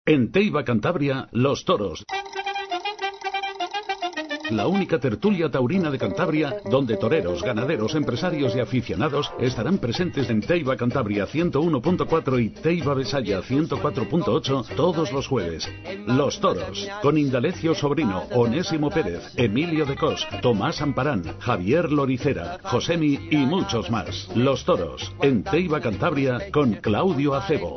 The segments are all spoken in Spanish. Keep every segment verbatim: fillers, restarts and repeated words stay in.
En Teiva, Cantabria, Los Toros. La única tertulia taurina de Cantabria, donde toreros, ganaderos, empresarios y aficionados estarán presentes en Teiva, Cantabria ciento uno punto cuatro y Teiva, Besaya ciento cuatro punto ocho todos los jueves. Los Toros, con Indalecio Sobrino, Onésimo Pérez, Emilio de Cos, Tomás Amparán, Javier Loricera, Josemi y muchos más. Los Toros, en Teiva, Cantabria, con Claudio Acebo.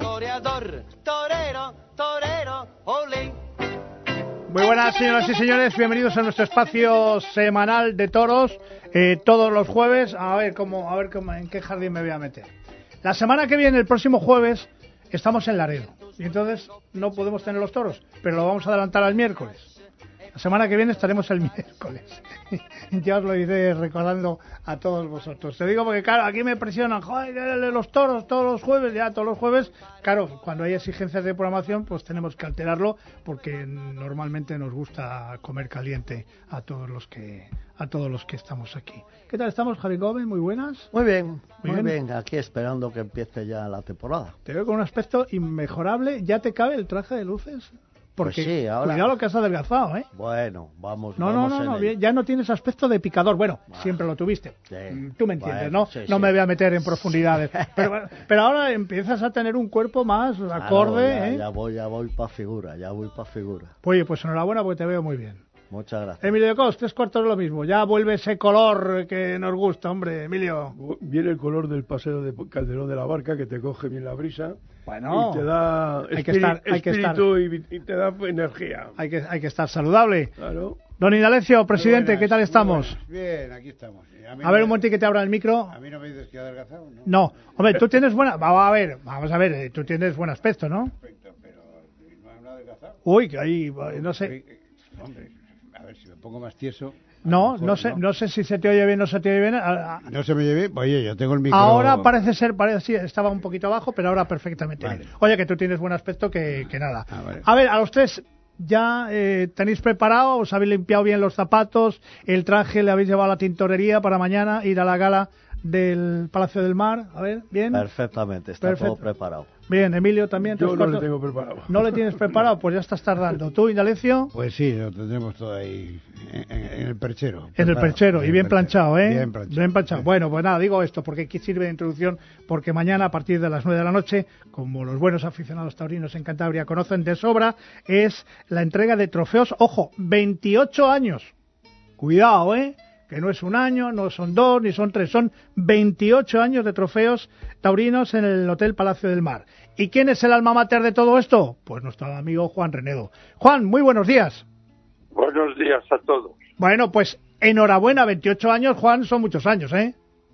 Muy buenas, señoras y señores, bienvenidos a nuestro espacio semanal de toros, eh, todos los jueves. A ver cómo, a ver cómo, en qué jardín me voy a meter. La semana que viene, el próximo jueves, estamos en Laredo y entonces no podemos tener los toros, pero lo vamos a adelantar al miércoles. La semana que viene estaremos el miércoles. Ya os lo iré recordando a todos vosotros. Te digo porque, claro, aquí me presionan, joder, los toros todos los jueves, ya todos los jueves. Claro, cuando hay exigencias de programación, pues tenemos que alterarlo porque normalmente nos gusta comer caliente a todos los que a todos los que estamos aquí. ¿Qué tal estamos, Javi Gómez? Muy buenas. Muy bien, muy, muy bien. bien. Aquí esperando que empiece ya la temporada. Te veo con un aspecto inmejorable. ¿Ya te cabe el traje de luces? Porque pues sí, ahora... cuidado lo que has adelgazado, ¿eh? Bueno, vamos, no, vamos no, no, en no, el... ya no tienes aspecto de picador. Bueno, ah, siempre lo tuviste. Sí. Tú me entiendes, Bueno, ¿no? sí, no sí. me voy a meter en profundidades. Pero, pero ahora empiezas a tener un cuerpo más acorde, ah, no, ya, ¿eh? Ya voy, ya voy para figura, ya voy para figura. Oye, pues enhorabuena porque te veo muy bien. Muchas gracias. Emilio de Cos, tres cuartos de lo mismo. Ya vuelve ese color que nos gusta, hombre, Emilio. Viene el color del paseo de Calderón de la Barca, que te coge bien la brisa. Bueno, y te da hay que espíritu, estar, hay que estar. y, y te da energía. Hay que, hay que estar saludable. Claro. Don Indalecio, presidente, buenas, ¿qué tal estamos? Bien, aquí estamos. A, a ver, un momento que te abra el micro. ¿A mí no me dices que he adelgazado? No, no. Hombre, tú tienes buena... Vamos a ver, vamos a ver, tú tienes buen aspecto, ¿no? Perfecto, pero no he adelgazado. Uy, que ahí, no sé... Hombre, a ver, si me pongo más tieso... No, mejor, no sé, ¿no? no sé si se te oye bien o no se te oye bien. No se me oye bien. Oye, yo tengo el micro. Ahora parece ser, parece sí, estaba un poquito abajo, pero ahora perfectamente vale. bien. Oye, que tú tienes buen aspecto, que, que nada. Ah, vale. A ver, a los tres, ¿ya eh, tenéis preparado? ¿Os habéis limpiado bien los zapatos? ¿El traje le habéis llevado a la tintorería para mañana ir a la gala del Palacio del Mar? A ver, ¿bien? Perfectamente, está Perfecto. todo preparado. Bien, Emilio también. Yo no cuartos... le tengo preparado. ¿No le tienes preparado? Pues ya estás tardando. ¿Tú, Indalecio? Pues sí, lo tendremos todo ahí en, en, en el perchero. En preparado. el perchero, y bien perchero. planchado, ¿eh? Bien planchado. Bien planchado. Sí. Bueno, pues nada, digo esto porque aquí sirve de introducción, porque mañana a partir de las nueve de la noche, como los buenos aficionados taurinos en Cantabria conocen de sobra, es la entrega de trofeos, ojo, veintiocho años. Cuidado, ¿eh? Que no es un año, no son dos, ni son tres, son veintiocho años de trofeos taurinos en el Hotel Palacio del Mar. ¿Y quién es el alma mater de todo esto? Pues nuestro amigo Juan Renedo. Juan, muy buenos días. Buenos días a todos. Bueno, pues enhorabuena, veintiocho años, Juan, son muchos años, ¿eh?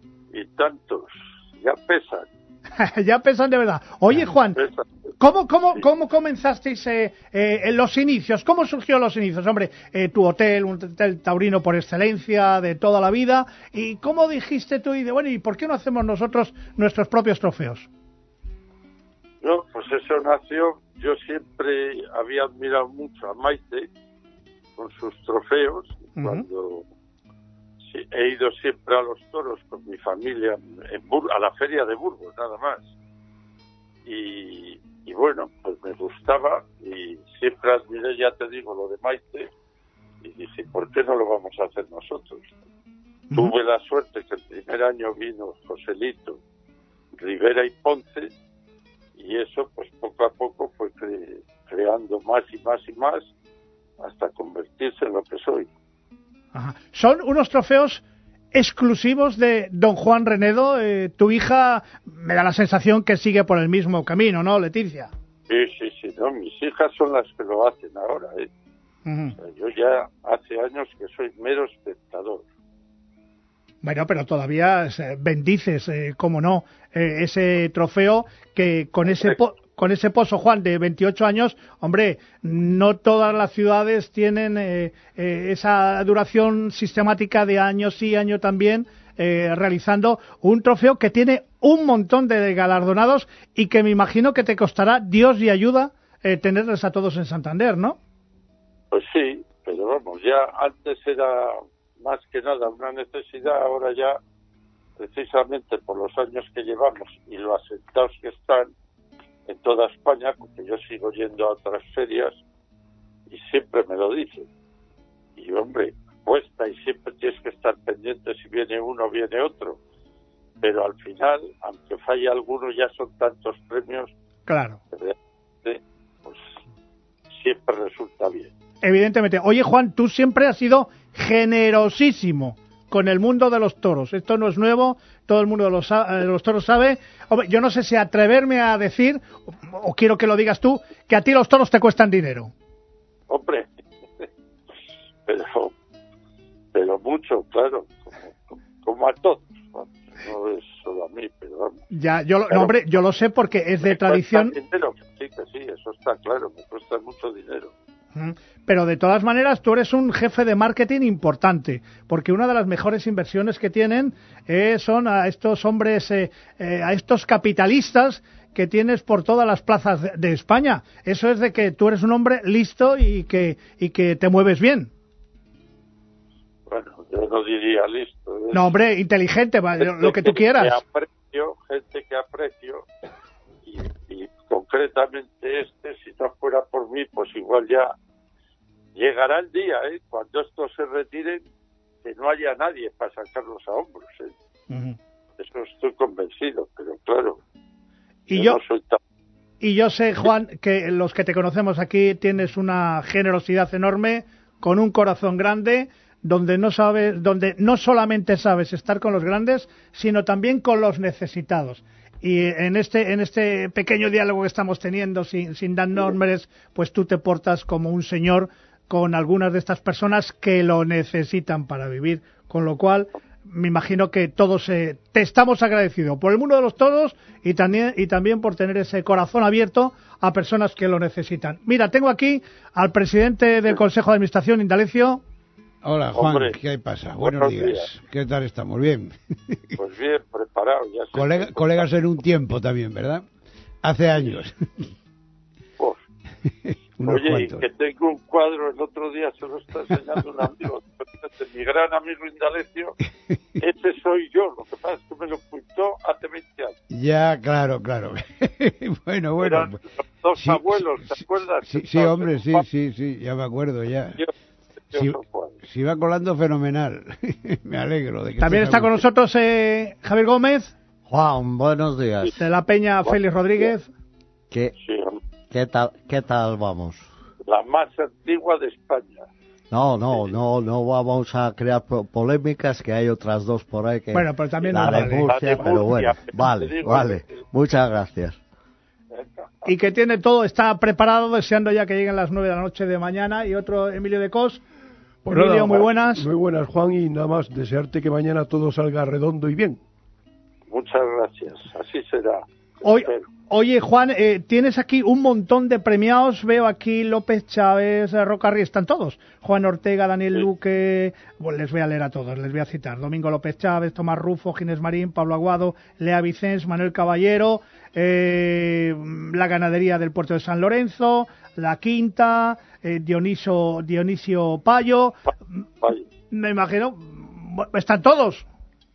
Y tantos, ya pesan. Ya pesan de verdad. Oye, Juan, Pesan. ¿cómo, cómo, cómo comenzasteis eh, eh, en los inicios? ¿Cómo surgió los inicios? Hombre, eh, tu hotel, un hotel taurino por excelencia de toda la vida. ¿Y cómo dijiste tú, y de, bueno, ¿y por qué no hacemos nosotros nuestros propios trofeos? No, pues eso nació, yo siempre había admirado mucho a Maite con sus trofeos, Uh-huh. cuando sí, he ido siempre a los toros con mi familia en Bur- a la feria de Burgos, nada más. Y, y bueno, pues me gustaba y siempre admiré, ya te digo, lo de Maite, y dije, ¿por qué no lo vamos a hacer nosotros? Uh-huh. Tuve la suerte que el primer año vino Joselito, Rivera y Ponce, y eso pues poco a poco fue cre- creando más y más y más hasta convertirse en lo que soy. Ajá. Son unos trofeos exclusivos de don Juan Renedo. Eh, tu hija me da la sensación que sigue por el mismo camino, ¿no, Leticia? Sí, sí, sí, no, mis hijas son las que lo hacen ahora, ¿eh? Uh-huh. O sea, yo ya hace años que soy mero espectador. Bueno, pero todavía eh, bendices, eh, cómo no, eh, ese trofeo que con ese po con ese pozo, Juan, de veintiocho años, hombre, no todas las ciudades tienen eh, eh, esa duración sistemática de año sí, año también, eh, realizando un trofeo que tiene un montón de galardonados y que me imagino que te costará Dios y ayuda eh, tenerles a todos en Santander, ¿no? Pues sí, pero vamos, ya antes era más que nada una necesidad, ahora ya, precisamente por los años que llevamos y lo asentados que están, en toda España, porque yo sigo yendo a otras ferias y siempre me lo dicen. Y hombre, cuesta y siempre tienes que estar pendiente si viene uno o viene otro. Pero al final, aunque falle alguno, ya son tantos premios. Claro. Que pues siempre resulta bien. Evidentemente. Oye, Juan, tú siempre has sido generosísimo con el mundo de los toros. Esto no es nuevo, todo el mundo de los, de los toros sabe. Hombre, yo no sé si atreverme a decir, o, o quiero que lo digas tú, que a ti los toros te cuestan dinero. Hombre, pero, pero mucho, claro, como, como a todos. No es solo a mí, pero vamos. Ya, yo, lo, Pero, no, hombre, yo lo sé porque es de tradición. Dinero, sí, que sí, eso está claro, me cuesta mucho dinero. Pero de todas maneras tú eres un jefe de marketing importante, porque una de las mejores inversiones que tienen eh, son a estos hombres, eh, eh, a estos capitalistas que tienes por todas las plazas de, de España. Eso es de que tú eres un hombre listo y que y que te mueves bien. Bueno, yo no diría listo. Es no, hombre, inteligente, lo que tú quieras. Que aprecio, gente que aprecio y, y concretamente este, si no fuera por mí, pues igual ya llegará el día, ¿eh? Cuando estos se retiren, que no haya nadie para sacarlos a hombros, ¿eh? Uh-huh. Eso estoy convencido, pero claro, y yo, yo no soy tan... Y yo sé, Juan, que los que te conocemos aquí tienes una generosidad enorme, con un corazón grande, donde no sabes, donde no solamente sabes estar con los grandes, sino también con los necesitados. Y en este en este pequeño diálogo que estamos teniendo, sin, sin dar nombres, pues tú te portas como un señor con algunas de estas personas que lo necesitan para vivir. Con lo cual, me imagino que todos eh, te estamos agradecidos por el mundo de los toros y también, y también por tener ese corazón abierto a personas que lo necesitan. Mira, tengo aquí al presidente del Consejo de Administración, Indalecio. Hola, Juan, Hombre, ¿qué pasa? Buenos, buenos días. días. ¿Qué tal estamos? ¿Bien? Pues bien, preparado. Ya Colega, colegas en un tiempo también, ¿verdad? Hace años. Pues, oye, cuantos. Que tengo un cuadro, el otro día se lo está enseñando un amigo, mi gran amigo Indalecio, ese soy yo, lo que pasa es que me lo pintó hace veinte años. Ya, claro, claro. bueno, bueno. Eran los dos sí, abuelos, ¿te sí, acuerdas? Sí, sí hombre, sí, sí, sí, ya me acuerdo, ya. Yo, Si, si va colando fenomenal. Me alegro. De que También está con nosotros eh, Javier Gómez. Juan, buenos días. De la Peña bueno, Félix Rodríguez. ¿Qué, sí, ¿qué, tal, ¿Qué tal vamos? La más antigua de España. No, no, no, no vamos a crear polémicas, que hay otras dos por ahí que... Bueno, pero también la no de vale. Murcia, de pero bueno, vale, digo, vale. Muchas gracias. Y que tiene todo, está preparado, deseando ya que lleguen las nueve de la noche de mañana. Y otro, Emilio de Cos. Pues Emilio, nada, muy buenas. Muy buenas, Juan, y nada más desearte que mañana todo salga redondo y bien. Muchas gracias, así será. Hoy, oye, Juan, eh, tienes aquí un montón de premiados. Veo aquí López Chávez, Rocarri, están todos. Juan Ortega, Daniel sí. Luque, bueno, les voy a leer a todos, les voy a citar. Domingo López Chávez, Tomás Rufo, Ginés Marín, Pablo Aguado, Lea Vicens, Manuel Caballero, eh, la ganadería del Puerto de San Lorenzo, La Quinta, eh, Dionisio, Dionisio Payo. Payo. Me imagino, ¿están todos?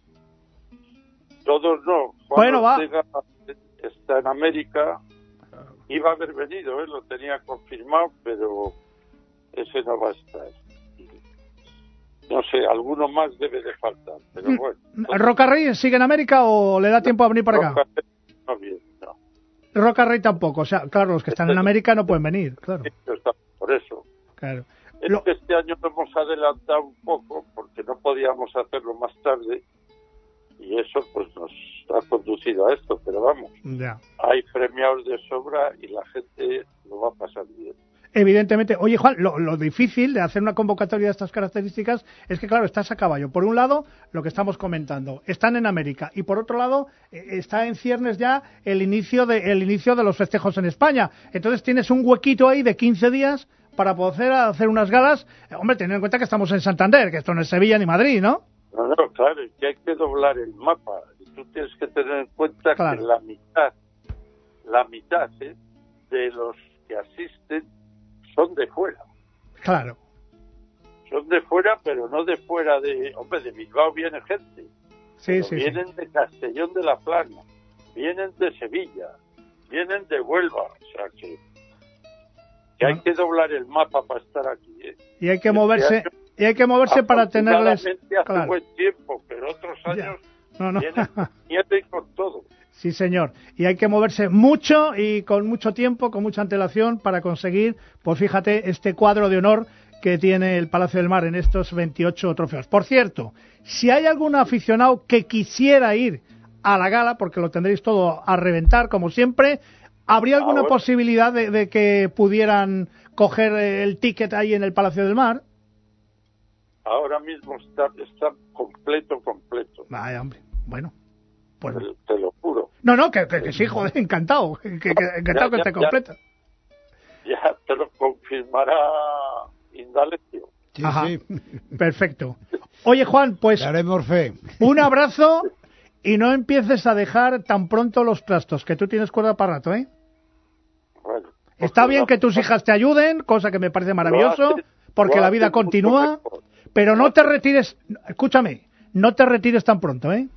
Todos no. Juan bueno, Ortega va. Está en América. Iba a haber venido, ¿eh? Lo tenía confirmado, pero ese no va a estar. No sé, alguno más debe de faltar, pero bueno. ¿Rocarrey sigue en América o le da tiempo a venir para acá? Rocarrey no viene, no. Rocarrey tampoco, o sea, claro, los que están en América no pueden venir, claro. Por eso. Claro. Es Lo... que este año lo hemos adelantado un poco porque no podíamos hacerlo más tarde y eso pues nos ha conducido a esto, pero vamos, ya. Hay premiados de sobra y la gente lo va a pasar bien. Evidentemente. Oye, Juan, lo, lo difícil de hacer una convocatoria de estas características es que, claro, estás a caballo. Por un lado, lo que estamos comentando, están en América, y por otro lado, eh, está en ciernes ya el inicio de el inicio de los festejos en España. Entonces tienes un huequito ahí de quince días para poder hacer unas galas. Eh, hombre, teniendo en cuenta que estamos en Santander, que esto no es Sevilla ni Madrid, ¿no? No, no, claro, que hay que doblar el mapa. Y tú tienes que tener en cuenta claro. que la mitad, la mitad ¿eh? de los que asisten son de fuera. Claro. Son de fuera, pero no de fuera de... Hombre, de Bilbao viene gente. Sí, sí, vienen sí. de Castellón de la Plana, vienen de Sevilla, vienen de Huelva, o sea que, que hay que doblar el mapa para estar aquí, ¿eh? Y hay que moverse, y hay que moverse para tenerles... hace claro. buen tiempo, pero otros años no, no. vienen nieve con todo. Sí, señor. Y hay que moverse mucho y con mucho tiempo, con mucha antelación para conseguir, pues fíjate, este cuadro de honor que tiene el Palacio del Mar en estos veintiocho trofeos. Por cierto, si hay algún aficionado que quisiera ir a la gala, porque lo tendréis todo a reventar, como siempre, ¿habría alguna Ahora, posibilidad de, de que pudieran coger el ticket ahí en el Palacio del Mar? Ahora mismo está, está completo, completo. Vaya, hombre. Bueno, pues... Te, te lo juro. No, no, que, que, que sí, joder, encantado. Que, que, encantado ya, que ya, esté completo. Ya, ya te lo confirmará Indalecio. Sí, Ajá, sí. Perfecto. Oye, Juan, pues daremos fe. Un abrazo y no empieces a dejar tan pronto los trastos, que tú tienes cuerda para rato, ¿eh? Bueno, está bien que tus hijas te ayuden, cosa que me parece maravilloso, porque la vida continúa, pero no te retires, escúchame, no te retires tan pronto, ¿eh?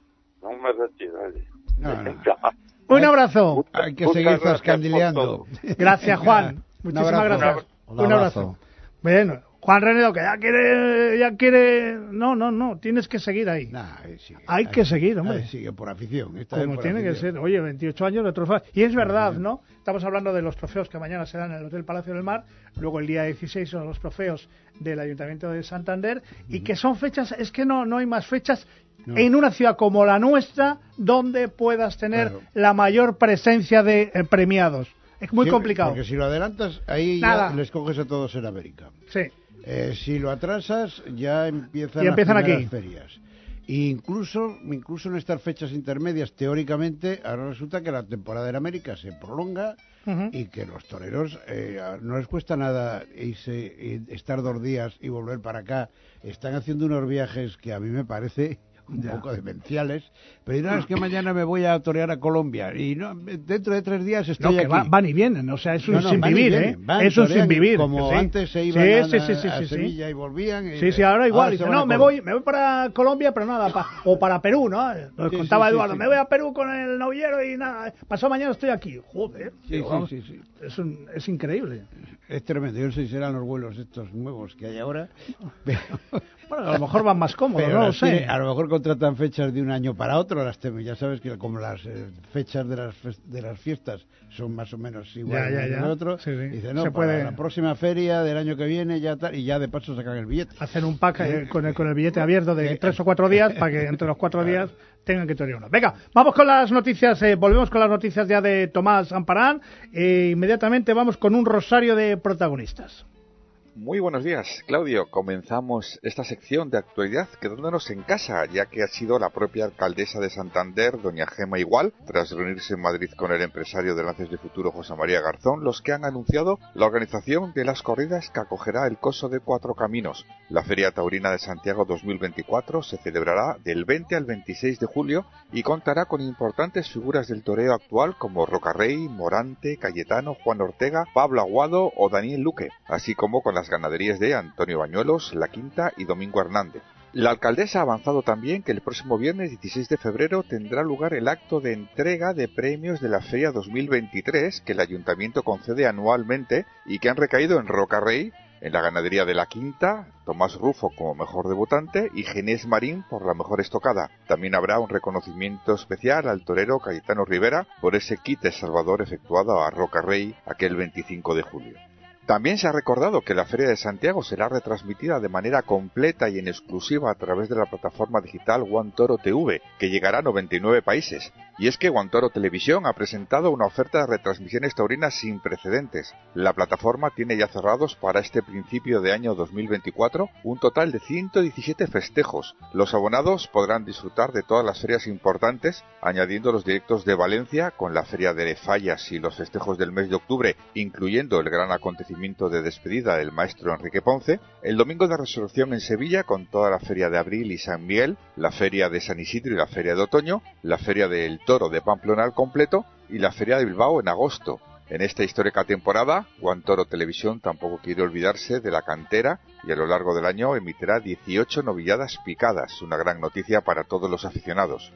No me retiro. No, no. Un abrazo. Hay que seguir zascandileando. Gracias, Juan. Muchísimas gracias. Un abrazo. Un abrazo. Bueno, Juan Renedo, que ya quiere, ya quiere... No, no, no, tienes que seguir ahí. Nah, sigue, Hay ahí, que seguir, hombre. Ahí sigue por afición. Esta Como por tiene afición. que ser. Oye, veintiocho años de trofeos. Y es verdad, ¿no? Estamos hablando de los trofeos que mañana se dan en el Hotel Palacio del Mar. Luego el día dieciséis son los trofeos del Ayuntamiento de Santander. Uh-huh. Y que son fechas, es que no, no hay más fechas no. en una ciudad como la nuestra donde puedas tener claro. la mayor presencia de eh, premiados. Es muy sí, complicado. Porque si lo adelantas, ahí Nada. ya les coges a todos en América. Sí. Eh, si lo atrasas, ya empiezan, y empiezan las aquí. ferias. E incluso, incluso en estas fechas intermedias, teóricamente, ahora resulta que la temporada en América se prolonga uh-huh. y que los toreros eh, no les cuesta nada irse, estar dos días y volver para acá. Están haciendo unos viajes que a mí me parece un ya. poco demenciales, pero no, es que mañana me voy a torear a Colombia y no, dentro de tres días estoy no, que aquí. Va, van y vienen, o sea, es un no, no, sin vivir, ¿eh? Van, es un sin vivir. Como sí. antes se iban sí, a, sí, sí, sí, a sí, Sevilla sí. y volvían. Y, sí, sí, ahora igual. ahora Dice, no, me voy, me voy para Colombia, pero nada, pa, o para Perú, ¿no? Nos sí, contaba sí, Eduardo, sí, sí. me voy a Perú con el novillero y nada, pasado mañana estoy aquí. Joder, sí, tío, vamos, sí, sí, sí. Es, un, es increíble. Es tremendo. Yo no sé si serán los vuelos estos nuevos que hay ahora. Pero... Bueno, a lo mejor van más cómodos, no lo sé. Tiene, a lo mejor contratan fechas de un año para otro. Las tem- ya sabes que como las eh, fechas de las fe- de las fiestas son más o menos iguales ya, ya, que ya. el otro, sí, sí. dice no, Se para puede... la próxima feria del año que viene ya tal, y ya de paso sacan el billete. Hacer un pack eh, con, el, con el billete abierto de tres o cuatro días para que entre los cuatro días tengan que torear uno. Venga, vamos con las noticias, eh, volvemos con las noticias ya de Tomás Amparán e inmediatamente vamos con un rosario de protagonistas. Muy buenos días, Claudio. Comenzamos esta sección de actualidad quedándonos en casa, ya que ha sido la propia alcaldesa de Santander, doña Gema Igual, tras reunirse en Madrid con el empresario de Lances de Futuro, José María Garzón, los que han anunciado la organización de las corridas que acogerá el Coso de Cuatro Caminos. La Feria Taurina de Santiago dos mil veinticuatro se celebrará del veinte al veintiséis de julio y contará con importantes figuras del toreo actual como Rocarrey, Morante, Cayetano, Juan Ortega, Pablo Aguado o Daniel Luque, así como con las ganaderías de Antonio Bañuelos, La Quinta y Domingo Hernández. La alcaldesa ha avanzado también que el próximo viernes dieciséis de febrero tendrá lugar el acto de entrega de premios de la Feria dos mil veintitrés que el Ayuntamiento concede anualmente y que han recaído en Rocarrey, en la ganadería de La Quinta, Tomás Rufo como mejor debutante y Genés Marín por la mejor estocada. También habrá un reconocimiento especial al torero Cayetano Rivera por ese quite de Salvador efectuado a Rocarrey aquel veinticinco de julio. También se ha recordado que la Feria de Santiago será retransmitida de manera completa y en exclusiva a través de la plataforma digital One Toro T V, que llegará a noventa y nueve países. Y es que One Toro Televisión ha presentado una oferta de retransmisiones taurinas sin precedentes. La plataforma tiene ya cerrados para este principio de año dos mil veinticuatro un total de ciento diecisiete festejos. Los abonados podrán disfrutar de todas las ferias importantes, añadiendo los directos de Valencia con la Feria de Fallas y los festejos del mes de octubre, incluyendo el gran acontecimiento de despedida del maestro Enrique Ponce, el domingo de Resurrección en Sevilla con toda la Feria de Abril y San Miguel, la Feria de San Isidro y la Feria de Otoño, la Feria del Toro de Pamplona al completo y la Feria de Bilbao en agosto. En esta histórica temporada, One Toro Televisión tampoco quiere olvidarse de la cantera y a lo largo del año emitirá dieciocho novilladas picadas, una gran noticia para todos los aficionados.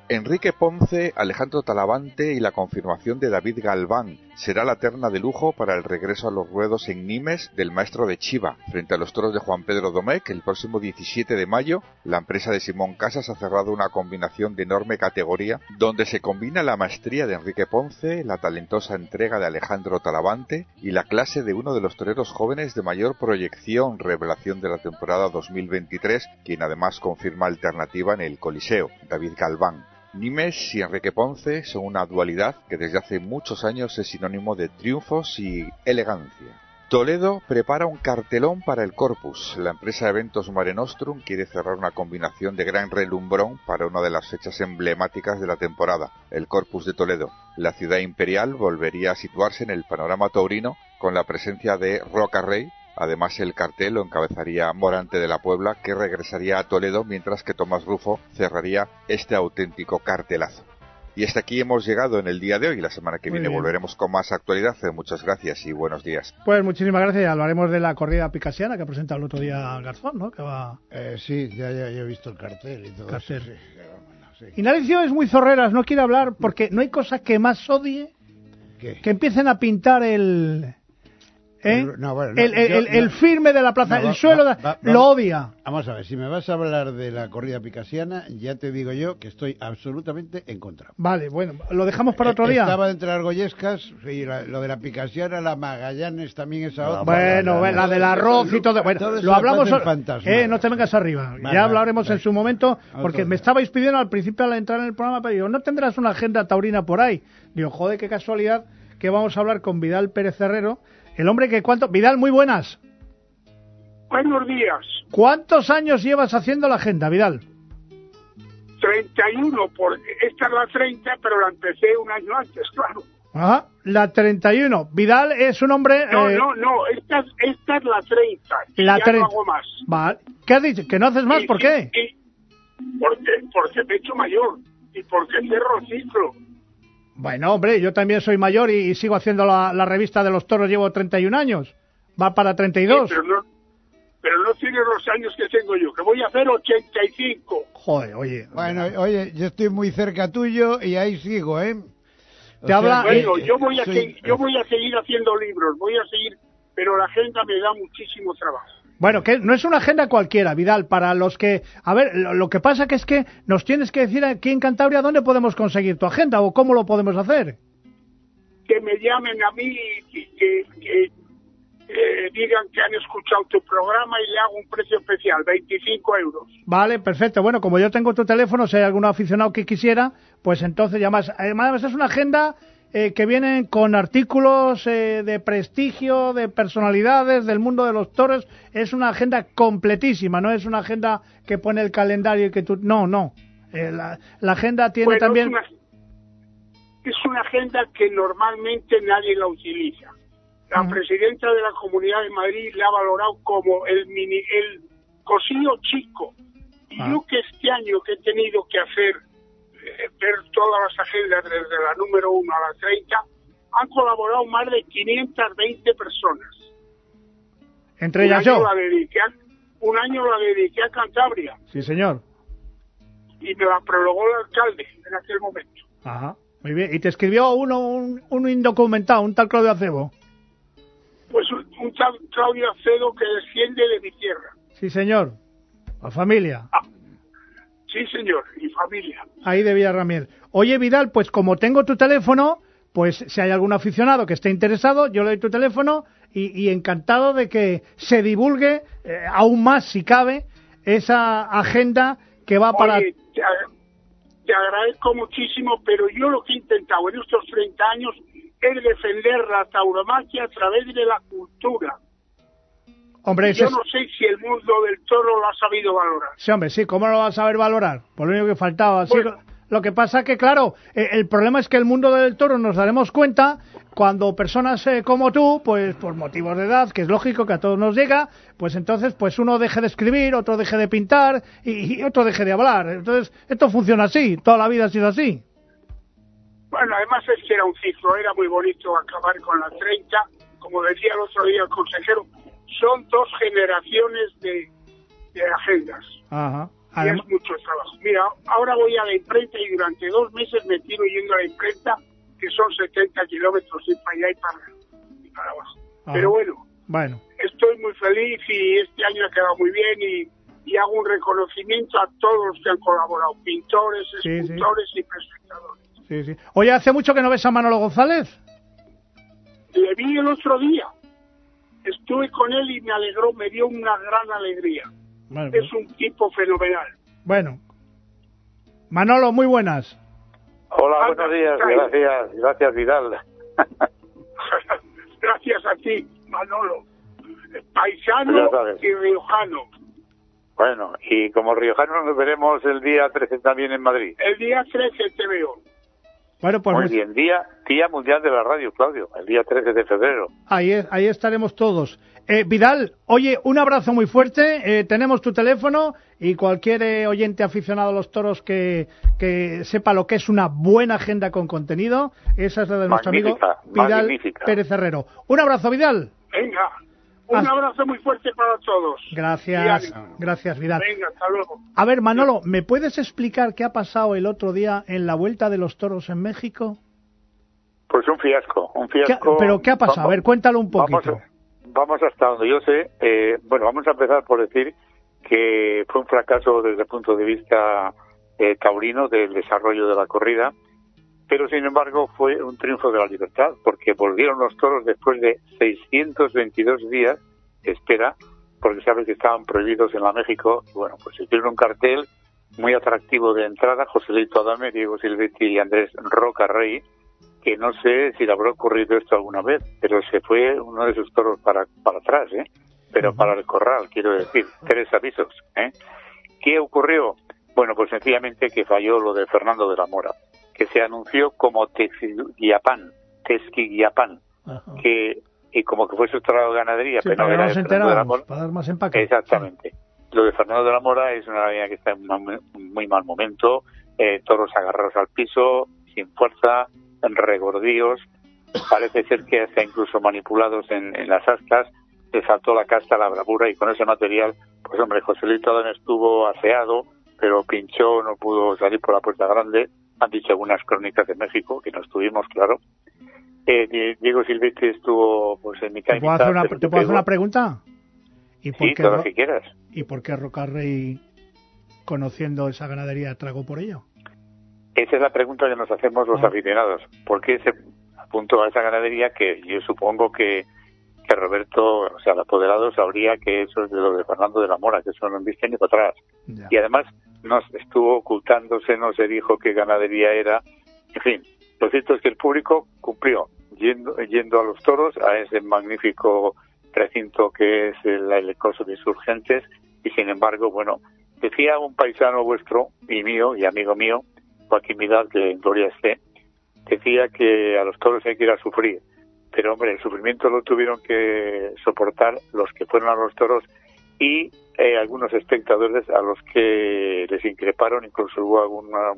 Enrique Ponce, Alejandro Talavante y la confirmación de David Galván será la terna de lujo para el regreso a los ruedos en Nimes del maestro de Chiva. Frente a los toros de Juan Pedro Domecq, el próximo diecisiete de mayo, la empresa de Simón Casas ha cerrado una combinación de enorme categoría donde se combina la maestría de Enrique Ponce, la talentosa entrega de Alejandro Talavante y la clase de uno de los toreros jóvenes de mayor proyección, revelación de la temporada dos mil veintitrés, quien además confirma alternativa en el Coliseo, David Galván. Nimes y Enrique Ponce son una dualidad que desde hace muchos años es sinónimo de triunfos y elegancia. Toledo prepara un cartelón para el Corpus. La empresa de eventos Mare Nostrum quiere cerrar una combinación de gran relumbrón para una de las fechas emblemáticas de la temporada, el Corpus de Toledo. La ciudad imperial volvería a situarse en el panorama taurino con la presencia de Roca Rey. Además, el cartel lo encabezaría Morante de la Puebla, que regresaría a Toledo, mientras que Tomás Rufo cerraría este auténtico cartelazo. Y hasta aquí hemos llegado en el día de hoy. La semana que Muy viene bien. volveremos con más actualidad. Muchas gracias y buenos días. Pues muchísimas gracias. Ya hablaremos de la corrida picasiana que presenta el otro día Garzón, ¿no? Que va... Eh, sí, ya, ya, ya he visto el cartel y todo Cartel. eso. Sí, bueno, sí. Inaricio es muy zorreras, no quiere hablar porque no hay cosa que más odie ¿Qué? que empiecen a pintar el... ¿eh? El- no, bueno, no, el, el, yo- el- el no. firme de la plaza, No, va- el suelo, va- de- va- lo va- odia. Vamos a ver, si me vas a hablar de la corrida picasiana, ya te digo yo que estoy absolutamente en contra. Vale, bueno, lo dejamos para otro Eh, día. Estaba entre las goyescas, y la- lo de la picasiana, la Magallanes también esa otra. Bueno, Vale, la del arroz y todo. Bueno, Todo eso lo me hablamos. parece fantasma. Eh, no te vengas arriba. Vale, ya vale, hablaremos vale. en su momento, porque Otro me día. estabais pidiendo al principio al entrar en el programa, pero digo, ¿no tendrás una agenda taurina por ahí? Digo, joder, qué casualidad que vamos a hablar con Vidal Pérez Herrero, el hombre que cuánto... Vidal, muy buenas. Buenos días. ¿Cuántos años llevas haciendo la agenda, Vidal? treinta y uno, porque esta es la treinta, pero la empecé un año antes, claro. Ajá, la treinta y uno. Vidal es un hombre... No, eh, no, no, esta, esta es la treinta. y La ya treinta. no hago más. Vale. ¿Qué has dicho? ¿Que no haces más? Y- ¿Por qué? y- porque, porque me he hecho mayor y porque cierro ciclo. Bueno, hombre, yo también soy mayor y, y sigo haciendo la, la revista de los toros, llevo treinta y un años. Va para treinta y dos. Sí, pero no, pero no tienes los años que tengo yo, que voy a hacer ochenta y cinco. Joder, oye. Bueno, oye, yo estoy muy cerca tuyo y ahí sigo, ¿eh? O Te habla- Bueno, que, yo voy a soy- seguir, yo voy a seguir haciendo libros, voy a seguir, pero la agenda me da muchísimo trabajo. Bueno, que no es una agenda cualquiera, Vidal, para los que... A ver, lo, lo que pasa que es que nos tienes que decir aquí en Cantabria dónde podemos conseguir tu agenda o cómo lo podemos hacer. Que me llamen a mí y que, que eh, digan que han escuchado tu programa y le hago un precio especial, veinticinco euros. Vale, perfecto. Bueno, como yo tengo tu teléfono, si hay algún aficionado que quisiera, pues entonces llamas. Además, es una agenda eh, que viene con artículos eh, de prestigio, de personalidades del mundo de los toros. Es una agenda completísima, no es una agenda que pone el calendario y que tú... No, no. Eh, la, la agenda tiene Bueno, también... es una, es una agenda que normalmente nadie la utiliza. La Ujú. presidenta de la Comunidad de Madrid la ha valorado como el mini, el cosillo chico. Y Ah. yo que este año que he tenido que hacer, eh, ver todas las agendas desde la número uno a la treinta, han colaborado más de quinientas veinte personas. Entre un ellas año yo. la dediqué a, un año la dediqué a Cantabria Sí, señor. y me la prologó el alcalde en aquel momento. Ajá. Muy bien. Y te escribió uno, un, un indocumentado, un tal Claudio Acebo. Pues un, un tal Claudio Acedo que desciende de mi tierra. Sí, señor. La familia. Sí, señor, y familia. Ahí de Villarramiel. Oye, Vidal, pues como tengo tu teléfono, pues si hay algún aficionado que esté interesado, yo le doy tu teléfono y, y encantado de que se divulgue eh, aún más, si cabe, esa agenda que va para... Oye, te, ag- te agradezco muchísimo, pero yo lo que he intentado en estos treinta años es defender la tauromaquia a través de la cultura. Hombre, Y ese yo es- no sé si el mundo del toro lo ha sabido valorar. Sí, hombre, sí, ¿cómo lo vas a saber valorar? Por lo único que faltaba. Sí, Bueno. lo que pasa que, claro, eh, el problema es que el mundo del toro nos daremos cuenta cuando personas eh, como tú, pues por motivos de edad, que es lógico que a todos nos llega, pues entonces pues uno deje de escribir, otro deje de pintar y, y otro deje de hablar. Entonces, esto funciona así, toda la vida ha sido así. Bueno, además es que era un ciclo, era muy bonito acabar con la treinta. Como decía el otro día el consejero, son dos generaciones de, de agendas. Ajá. Y es mucho trabajo. Mira, ahora voy a la imprenta y durante dos meses me tiro yendo a la imprenta, que son setenta kilómetros y para allá y para, y para abajo. Ajá. Pero bueno, bueno, estoy muy feliz y este año ha quedado muy bien y, y hago un reconocimiento a todos los que han colaborado, pintores, escultores sí, sí. y presentadores. Sí, sí. Oye, ¿hace mucho que no ves a Manolo González? Le vi el otro día. Estuve con él y me alegró, me dio una gran alegría. Bueno, es un tipo fenomenal. Bueno. Manolo, muy buenas. Hola, buenos días. Gracias, gracias Vidal. Gracias a ti, Manolo. Paisano y riojano. Bueno, y como riojano nos veremos el día trece también en Madrid. El día trece te veo. Bueno, pues muy bien, día, día mundial de la radio, Claudio, el día trece de febrero. Ahí, es, ahí estaremos todos. Eh, Vidal, oye, un abrazo muy fuerte, eh, tenemos tu teléfono y cualquier eh, oyente aficionado a los toros que, que sepa lo que es una buena agenda con contenido, esa es la de nuestro magnífica, amigo Vidal magnífica. Pérez Herrero. Un abrazo, Vidal. Venga. Un ah. abrazo muy fuerte para todos. Gracias, gracias Vidal. Venga, hasta luego. A ver, Manolo, ¿me puedes explicar qué ha pasado el otro día en la Vuelta de los Toros en México? Pues un fiasco, un fiasco. ¿Qué, ¿Pero qué ha pasado? Vamos, a ver, cuéntalo un poquito. Vamos, vamos hasta donde yo sé. Eh, bueno, vamos a empezar por decir que fue un fracaso desde el punto de vista eh, taurino del desarrollo de la corrida, pero sin embargo fue un triunfo de la libertad, porque volvieron los toros después de seiscientos veintidós días de espera, porque sabes que estaban prohibidos en la México, y bueno, pues hicieron un cartel muy atractivo de entrada, Joselito Adame, Diego Silvetti y Andrés Roca Rey, que no sé si le habrá ocurrido esto alguna vez, pero se fue uno de esos toros para, para atrás, ¿eh? Pero para el corral, quiero decir, tres avisos, ¿eh? ¿Qué ocurrió? Bueno, pues sencillamente que falló lo de Fernando de la Mora, que se anunció como Texquiguiapán, Texquiguiapán, que y como que fuese otra ganadería, sí, pero no era de Fernando de la Mora. Para dar más empaque. Exactamente. Sí. Lo de Fernando de la Mora es una ganadería que está en un muy mal momento, eh, toros agarrados al piso, sin fuerza, regordíos, parece ser que hasta incluso manipulados en, en las astas, le saltó la casta a la bravura y con ese material, pues hombre, Joselito Adán estuvo aseado, pero pinchó, no pudo salir por la puerta grande. Han dicho algunas crónicas de México, que no estuvimos, claro. Eh, Diego Silvetti estuvo pues en mitad y mitad. ¿Te puedo hacer una, ¿te puedo hacer una pregunta? ¿Y por sí, qué todo lo que quieras. ¿Y por qué Rocarrey, conociendo esa ganadería, tragó por ello? Esa es la pregunta que nos hacemos los ah. aficionados. ¿Por qué se apuntó a esa ganadería que yo supongo que, que Roberto, o sea, el apoderado, sabría que eso es de lo de Fernando de la Mora, que eso no viste ni para atrás? Ya. Y además no estuvo ocultándose, no se dijo qué ganadería era. En fin, lo cierto es que el público cumplió, yendo, yendo a los toros, a ese magnífico recinto que es el, el coso de Insurgentes, y sin embargo, bueno, decía un paisano vuestro y mío, y amigo mío, Joaquín Vidal, que en gloria esté, decía que a los toros hay que ir a sufrir, pero hombre, el sufrimiento lo tuvieron que soportar los que fueron a los toros y eh, algunos espectadores a los que les increparon, incluso hubo alguna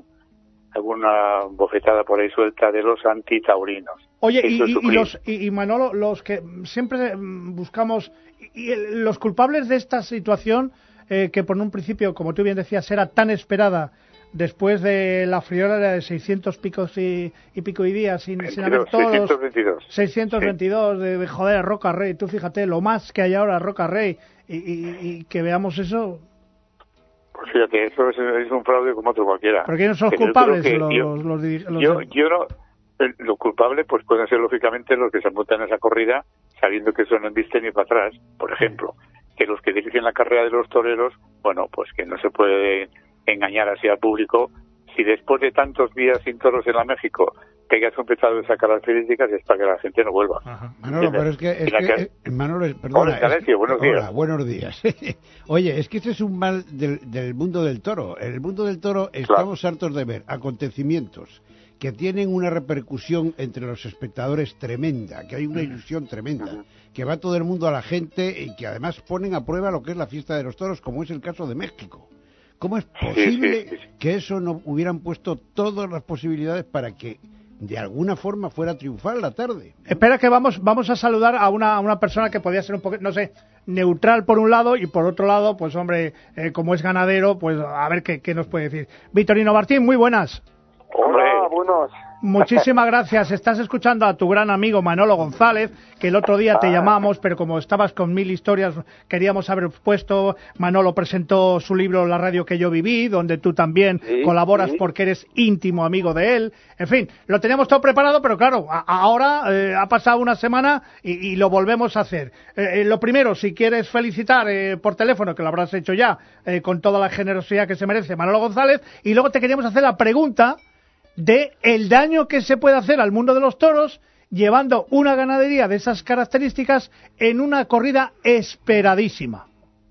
alguna bofetada por ahí suelta de los antitaurinos. Oye, y, y, y, los, y, y Manolo, los que siempre buscamos, y, y los culpables de esta situación, eh, que por un principio, como tú bien decías, era tan esperada, después de la friolera de seiscientos picos y, y pico y días, sin, sin haber todos... seiscientos veintidós. seiscientos veintidós, sí. de, de joder, Roca Rey, tú fíjate, lo más que hay ahora, Roca Rey, y, y, y que veamos eso... Pues fíjate, eso es, es un fraude como otro cualquiera. ¿Por qué no son los culpables? Los, yo, los, los, los, yo, yo no... Los culpables pues pueden ser lógicamente los que se montan en esa corrida sabiendo que eso no viste ni para atrás, por ejemplo, que los que dirigen la carrera de los toreros, bueno, pues que no se puede engañar así al público. Si después de tantos días sin toros en la México pegas un pesado de esas características, es para que la gente no vuelva. Ajá. Manolo, pero es que... Es que eh, Manolo, perdona... Hola, es que, buenos días. Hola, buenos días. Oye, es que este es un mal del, del mundo del toro. En el mundo del toro estamos claro. hartos de ver acontecimientos que tienen una repercusión entre los espectadores tremenda, que hay una ilusión tremenda, uh-huh. que va todo el mundo a la gente y que además ponen a prueba lo que es la fiesta de los toros, como es el caso de México. ¿Cómo es posible sí, sí, sí. que eso no hubieran puesto todas las posibilidades para que de alguna forma fuera a triunfar la tarde. Espera que vamos vamos a saludar a una, a una persona que podía ser un poco, no sé, neutral por un lado y por otro lado, pues hombre, eh, como es ganadero, pues a ver qué, qué nos puede decir. Vitorino Martín, muy buenas. Hola, buenos. Muchísimas gracias. Estás escuchando a tu gran amigo Manolo González, que el otro día te llamamos, pero como estabas con mil historias, queríamos haber puesto. Manolo presentó su libro La radio que yo viví, donde tú también sí, colaboras sí. porque eres íntimo amigo de él. En fin, lo teníamos todo preparado, pero claro, a, ahora eh, ha pasado una semana y, y lo volvemos a hacer. Eh, eh, lo primero, si quieres felicitar eh, por teléfono, que lo habrás hecho ya, eh, con toda la generosidad que se merece Manolo González, y luego te queríamos hacer la pregunta de el daño que se puede hacer al mundo de los toros llevando una ganadería de esas características en una corrida esperadísima.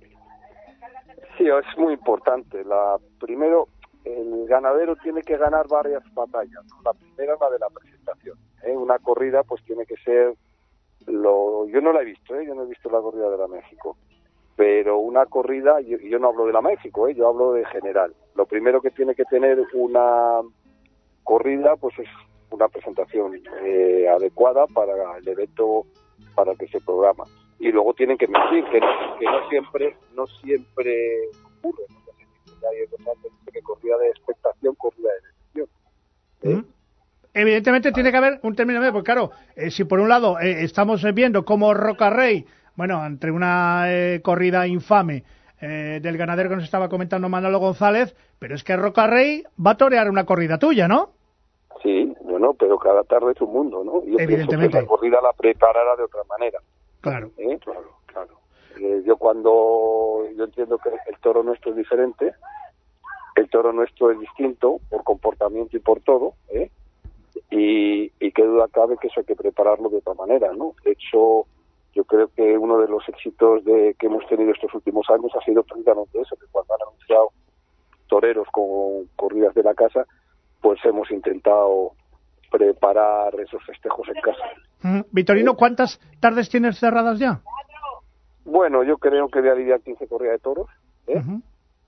Sí, es muy importante. La primero, el ganadero tiene que ganar varias batallas, ¿no? La primera es la de la presentación, ¿eh? Una corrida pues tiene que ser lo yo no la he visto, ¿eh? Yo no he visto la corrida de la México, pero una corrida, yo, yo no hablo de la México, ¿eh? Yo hablo de general. Lo primero que tiene que tener una corrida pues es una presentación eh, adecuada para el evento para el que se programa, y luego tienen que medir que no, que no siempre no siempre ocurre, ¿no? Hay que corrida de expectación, corrida de decisión, ¿eh? ¿Mm? Evidentemente tiene que haber un término medio, porque claro, eh, si por un lado eh, estamos viendo como Roca Rey, bueno, entre una eh, corrida infame eh, del ganadero que nos estaba comentando Manolo González, pero es que Roca Rey va a torear una corrida tuya, ¿no? Sí, bueno, pero cada tarde es un mundo, ¿no? Yo evidentemente. Pienso que la corrida la preparará de otra manera. Claro. ¿Eh? Claro, claro. Eh, yo cuando, yo entiendo que el toro nuestro es diferente, el toro nuestro es distinto por comportamiento y por todo, ¿eh? Y, y qué duda cabe que eso hay que prepararlo de otra manera, ¿no? De hecho, yo creo que uno de los éxitos de que hemos tenido estos últimos años ha sido precisamente eso, que cuando han anunciado toreros con corridas de la casa, pues hemos intentado preparar esos festejos en casa. Mm, Vitorino, ¿cuántas tardes tienes cerradas ya? Bueno, yo creo que voy a lidiar quince corridas de toros, ¿eh? Uh-huh.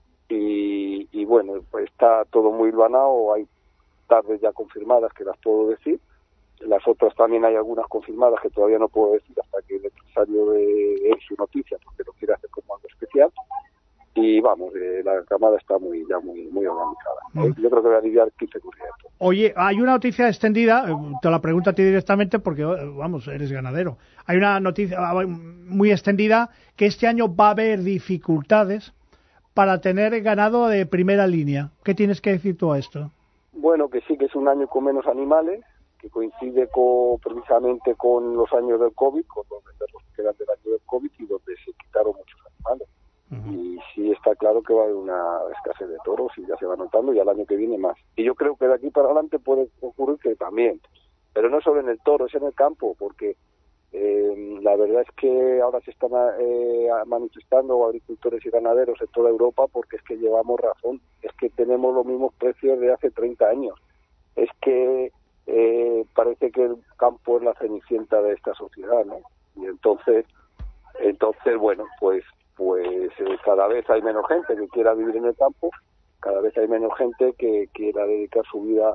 y, y bueno, pues está todo muy hilvanado, hay tardes ya confirmadas que las puedo decir, las otras también hay algunas confirmadas que todavía no puedo decir hasta que el empresario dé su noticia, porque lo quiere hacer como algo especial. Y vamos, eh, la camada está muy ya muy muy organizada. ¿eh? Yo creo que voy a lidiar quince corridas. Oye, hay una noticia extendida, te la pregunto a ti directamente porque, vamos, eres ganadero. Hay una noticia muy extendida que este año va a haber dificultades para tener ganado de primera línea. ¿Qué tienes que decir tú a esto? Bueno, que sí, que es un año con menos animales, que coincide con, precisamente con los años del COVID, con los becerros que eran del año del COVID y donde se quitaron muchos animales. Y sí está claro que va a haber una escasez de toros y ya se va notando, y al año que viene más. Y yo creo que de aquí para adelante puede ocurrir que también, pero no solo en el toro, es en el campo, porque eh, la verdad es que ahora se están eh, manifestando agricultores y ganaderos en toda Europa, porque es que llevamos razón, es que tenemos los mismos precios de hace treinta años. Es que eh, parece que el campo es la cenicienta de esta sociedad, ¿no? Y entonces, entonces bueno, pues pues eh, cada vez hay menos gente que quiera vivir en el campo, cada vez hay menos gente que quiera dedicar su vida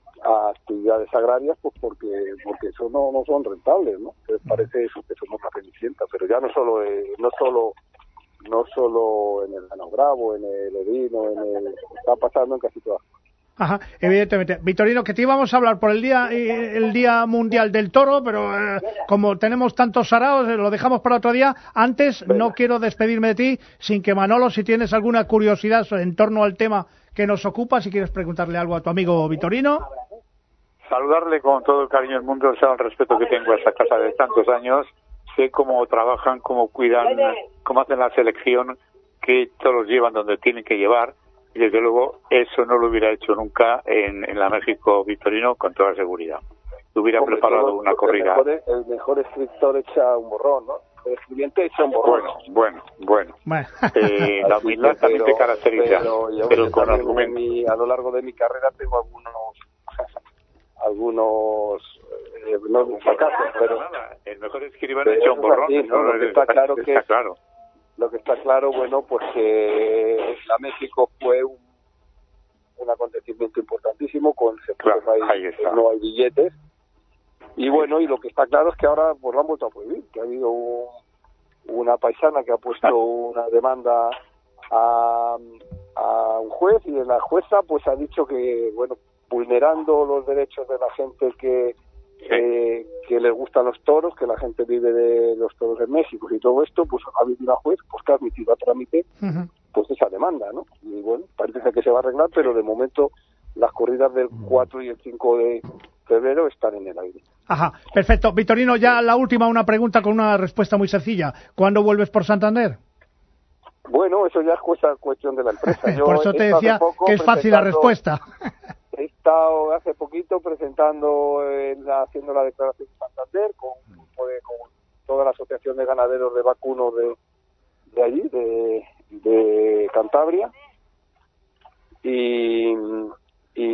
a actividades agrarias, pues porque porque eso no, no son rentables, ¿no? Entonces parece eso, que somos la cenicienta, pero ya no solo eh, no solo no solo en el ganado bravo, en el ovino, en el está pasando en casi todas. Ajá, evidentemente. Vitorino, que te íbamos a hablar por el día el día mundial del toro, pero eh, como tenemos tantos saraos, eh, lo dejamos para otro día. Antes, Venga. No quiero despedirme de ti sin que, Manolo, si tienes alguna curiosidad en torno al tema que nos ocupa, si quieres preguntarle algo a tu amigo Vitorino. Saludarle con todo el cariño del mundo, o sea, el respeto que tengo a esta casa de tantos años. Sé cómo trabajan, cómo cuidan, cómo hacen la selección, que todos llevan donde tienen que llevar. Y desde luego eso no lo hubiera hecho nunca en, en la México Vitorino, con toda seguridad. Hubiera Hombre, preparado todo, una corrida. El mejor, el mejor escritor echa un borrón, ¿no? El escribiente echa un borrón. Bueno, bueno, bueno. Eh, la humildad también te caracteriza, pero, yo, pero con argumento. Mi, a lo largo de mi carrera tengo algunos algunos eh, no fracasos, pero el mejor escribano echa un borrón. Sí, ¿no? Lo que está claro está que claro. Lo que está claro, bueno, pues que la México fue un, un acontecimiento importantísimo, con claro, no, hay, no hay billetes. Y bueno, y lo que está claro es que ahora pues lo han vuelto a prohibir, que ha habido un, una paisana que ha puesto una demanda a, a un juez, y la jueza pues ha dicho que, bueno, vulnerando los derechos de la gente que eh, que les gustan los toros, que la gente vive de los toros en México y todo esto, pues ha habido una juez pues que ha admitido a trámite uh-huh. pues esa demanda, ¿no? Y bueno, parece que se va a arreglar, pero de momento las corridas del cuatro y el cinco de febrero están en el aire. Ajá, perfecto. Victorino, ya la última, una pregunta con una respuesta muy sencilla. ¿Cuándo vuelves por Santander? Bueno, eso ya es cuesta, cuestión de la empresa. Yo por eso te decía que es fácil la respuesta. He estado hace poquito presentando, eh, la, haciendo la declaración de Santander con, con, con toda la asociación de ganaderos de vacunos de, de allí, de, de Cantabria. Y, y,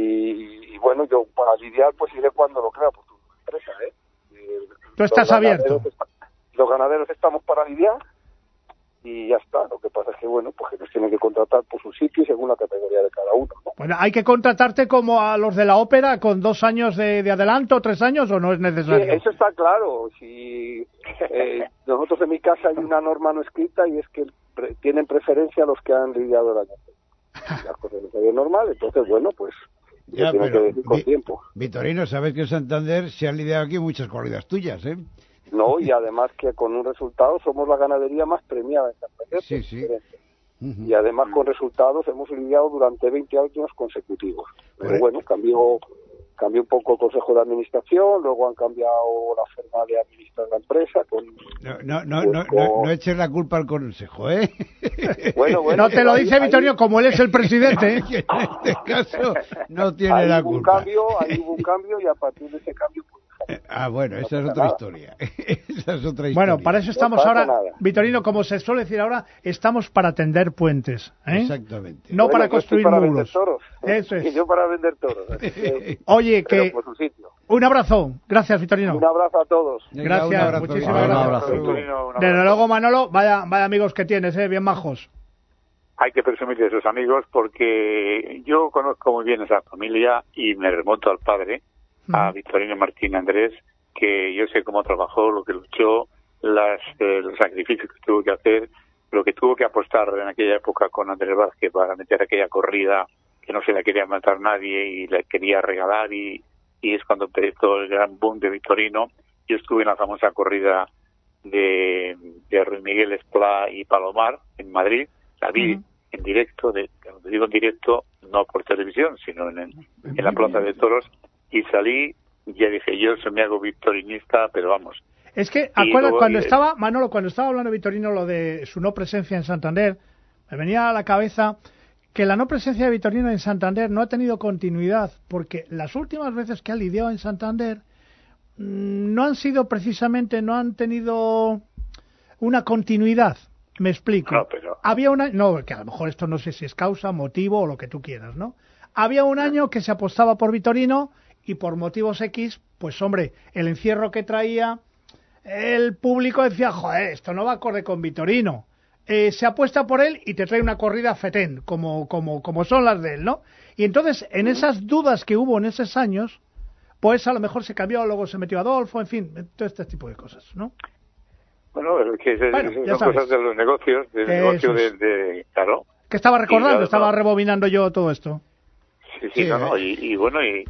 y bueno, yo para lidiar pues iré cuando lo crea, pues tu empresa, ¿eh? Tú estás abierto. Los ganaderos estamos para lidiar. Y ya está, lo que pasa es que, bueno, pues que nos tienen que contratar por su sitio y según la categoría de cada uno, ¿no? Bueno, ¿hay que contratarte como a los de la ópera con dos años de, de adelanto, tres años, o no es necesario? Sí, eso está claro. Si eh, nosotros en mi casa hay una norma no escrita y es que pre- tienen preferencia los que han lidiado el año. Las cosas no normal, entonces, bueno, pues ya, tiene que decir con vi, tiempo. Vitorino, sabes que en Santander se han lidiado aquí muchas corridas tuyas, ¿eh? No, y además que con un resultado somos la ganadería más premiada en Santander. Sí, sí. Uh-huh. Y además con resultados hemos lidiado durante veinte años consecutivos. Pero bueno, bueno, cambió, cambió un poco el Consejo de Administración, luego han cambiado la forma de administrar la empresa. Con, no, no, no, pues, no, con... no, no eches la culpa al Consejo, ¿eh? Bueno, bueno, no te lo dice ahí, Victorio, ahí... como él es el presidente. En este caso no tiene ahí la hubo culpa. Un cambio, ahí hubo un cambio y a partir de ese cambio... Pues, Ah, bueno, no esa es otra nada. historia. Esa es otra historia. Bueno, para eso estamos no ahora, nada. Vitorino, como se suele decir ahora, estamos para tender puentes, ¿eh? Exactamente. No bueno, para construir para muros. Toros, ¿eh? Eso es. Y yo para vender toros. ¿eh? Oye, que por su sitio. Un abrazo. Gracias, Vitorino. Un abrazo a todos. Gracias, Venga, abrazo, muchísimas un gracias. abrazo. Victorino, Desde luego, Manolo, vaya, vaya amigos que tienes, ¿eh? Bien majos. Hay que presumir de esos amigos porque yo conozco muy bien esa familia y me remonto al padre, uh-huh. a Victorino Martín Andrés, que yo sé cómo trabajó, lo que luchó, las, eh, los sacrificios que tuvo que hacer, lo que tuvo que apostar en aquella época con Andrés Vázquez para meter aquella corrida que no se la quería matar nadie y la quería regalar, y, y es cuando empezó el gran boom de Victorino. Yo estuve en la famosa corrida de, de Ruiz Miguel Esplá y Palomar en Madrid, la vi uh-huh. en directo, de, cuando digo en directo, no por televisión, sino en, en, en la Plaza de Toros, y salí. Ya dije, yo se me hago victorinista, pero vamos. Es que, acuerdas, cuando estaba, Manolo, cuando estaba hablando Victorino lo de su no presencia en Santander, me venía a la cabeza que la no presencia de Victorino en Santander no ha tenido continuidad, porque las últimas veces que ha lidiado en Santander mmm, no han sido precisamente, no han tenido una continuidad. Me explico. No, pero... Había una, no, que a lo mejor esto no sé si es causa, motivo o lo que tú quieras, ¿no? Había un año que se apostaba por Victorino y por motivos X, pues hombre, el encierro que traía, el público decía, joder, esto no va acorde con Victorino. Eh, se apuesta por él y te trae una corrida fetén, como, como, como son las de él, ¿no? Y entonces, en esas dudas que hubo en esos años, pues a lo mejor se cambió, luego se metió Adolfo, en fin, todo este tipo de cosas, ¿no? Bueno, es que es, bueno, son sabes. cosas de los negocios, del negocio de, de, claro. Que estaba recordando, y, estaba no, rebobinando yo todo esto. Sí, sí, sí no, no, y, y bueno, y...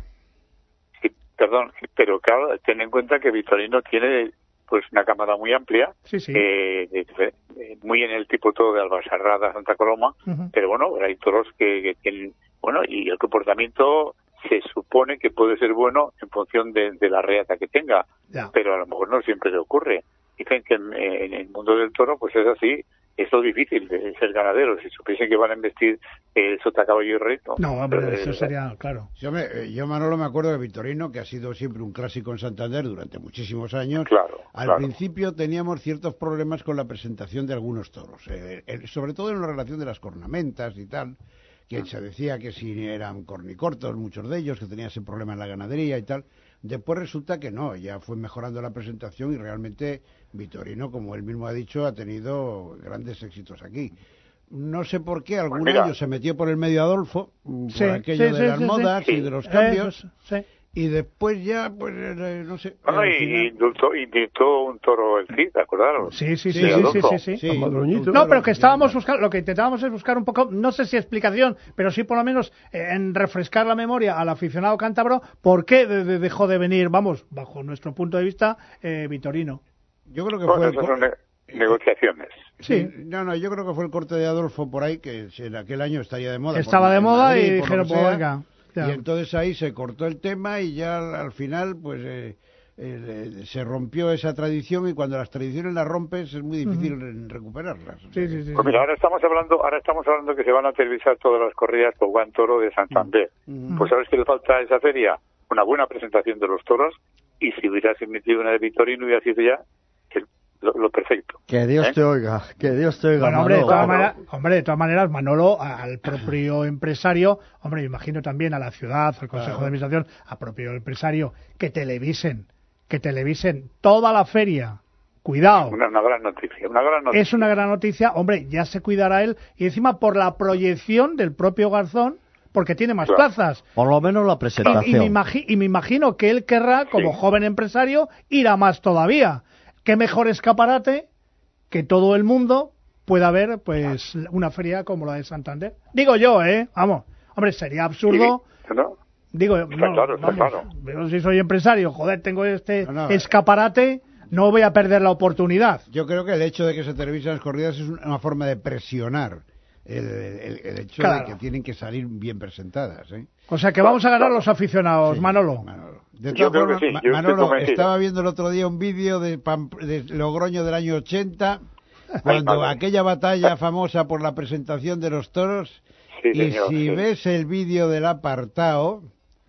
Perdón, pero claro, ten en cuenta que Victorino tiene pues una cámara muy amplia, sí, sí. Eh, de, de, muy en el tipo todo de Albasarrada, Santa Coloma, uh-huh. pero bueno, hay toros que, que tienen, bueno, y el comportamiento se supone que puede ser bueno en función de, de la reata que tenga, ya. pero a lo mejor no siempre le ocurre. Dicen que en, en el mundo del toro pues es así. Es lo difícil de ser ganadero. Si supiesen que van a investir el eh, sota, caballo y rey, no. No, hombre, pero, eso eh, sería, claro. Yo, me, yo, Manolo, me acuerdo de Victorino, que ha sido siempre un clásico en Santander durante muchísimos años. Claro. Al claro. principio teníamos ciertos problemas con la presentación de algunos toros, eh, eh, sobre todo en la relación de las cornamentas y tal, que se decía que si eran cornicortos, muchos de ellos, que tenían ese problema en la ganadería y tal. Después resulta que no, ya fue mejorando la presentación y realmente Victorino, como él mismo ha dicho, ha tenido grandes éxitos aquí. no sé por qué, algún pues año se metió por el medio Adolfo, sí, por aquello sí, de sí, las sí, modas sí. y de los Sí. cambios, Eso, sí. y después ya, pues, eh, no sé. Bueno, al y final- indultó, indultó un toro el Cid, ¿te acordaron? Sí, sí, sí, Sí, sí, sí, Adolfo. sí, sí. Sí, Madroñito. No, pero que estábamos buscando, lo que intentábamos es buscar un poco, no sé si explicación, pero sí por lo menos eh, en refrescar la memoria al aficionado cántabro, por qué de- de- dejó de venir, vamos, bajo nuestro punto de vista, eh, Vitorino. Yo creo que Bueno, fue el esas co- son ne- negociaciones. Sí, No, no, yo creo que fue el corte de Adolfo por ahí, que en aquel año estaría de moda. por- estaba de en moda Madrid, y por lo dijeron, que pues sea, venga. ya. Y entonces ahí se cortó el tema y ya al, al final, pues, eh, eh, se rompió esa tradición, y cuando las tradiciones las rompes es muy difícil en recuperarlas. Sí, sí, sí. Pues mira, ahora estamos hablando, ahora estamos hablando que se van a televisar todas las corridas por buen toro de Santander. Pues ¿sabes qué le falta a esa feria? Una buena presentación de los toros, y si hubieras emitido una de Vitorino hubiera sido ya el- lo, lo perfecto. Que Dios ¿Eh? te oiga, que Dios te oiga, Bueno, hombre, de Manolo. todas maneras, hombre, de todas maneras, Manolo, al propio empresario, hombre, me imagino también a la ciudad, al Consejo de Administración, al propio empresario, que televisen, que televisen toda la feria. Cuidado. Una, una gran noticia, una gran noticia. Es una gran noticia, hombre, ya se cuidará él, y encima por la proyección del propio Garzón, porque tiene más Claro. plazas. Por lo menos la Y, y, presentación. me imagi- y me imagino que él querrá, como Sí. joven empresario, ir a más todavía. Qué mejor escaparate que todo el mundo pueda ver, pues, una feria como la de Santander. Digo yo, ¿eh? Vamos. Hombre, sería absurdo. Sí, ¿no? Digo, Está no, claro, está vamos, claro. yo si soy empresario, joder, tengo este No, no, escaparate, no voy a perder la oportunidad. Yo creo que el hecho de que se televisen las corridas es una forma de presionar el, el- el hecho Claro. de que tienen que salir bien presentadas, ¿eh? O sea que vamos a ganar los aficionados, Sí, Manolo. Manolo. De Yo todas creo que formas, sí, Ma- yo estoy Manolo, convencido. estaba viendo el otro día un vídeo de, Pamp- de Logroño del año ochenta, cuando madre. aquella batalla famosa por la presentación de los toros, Sí, y señor, si sí. ves el vídeo del apartado,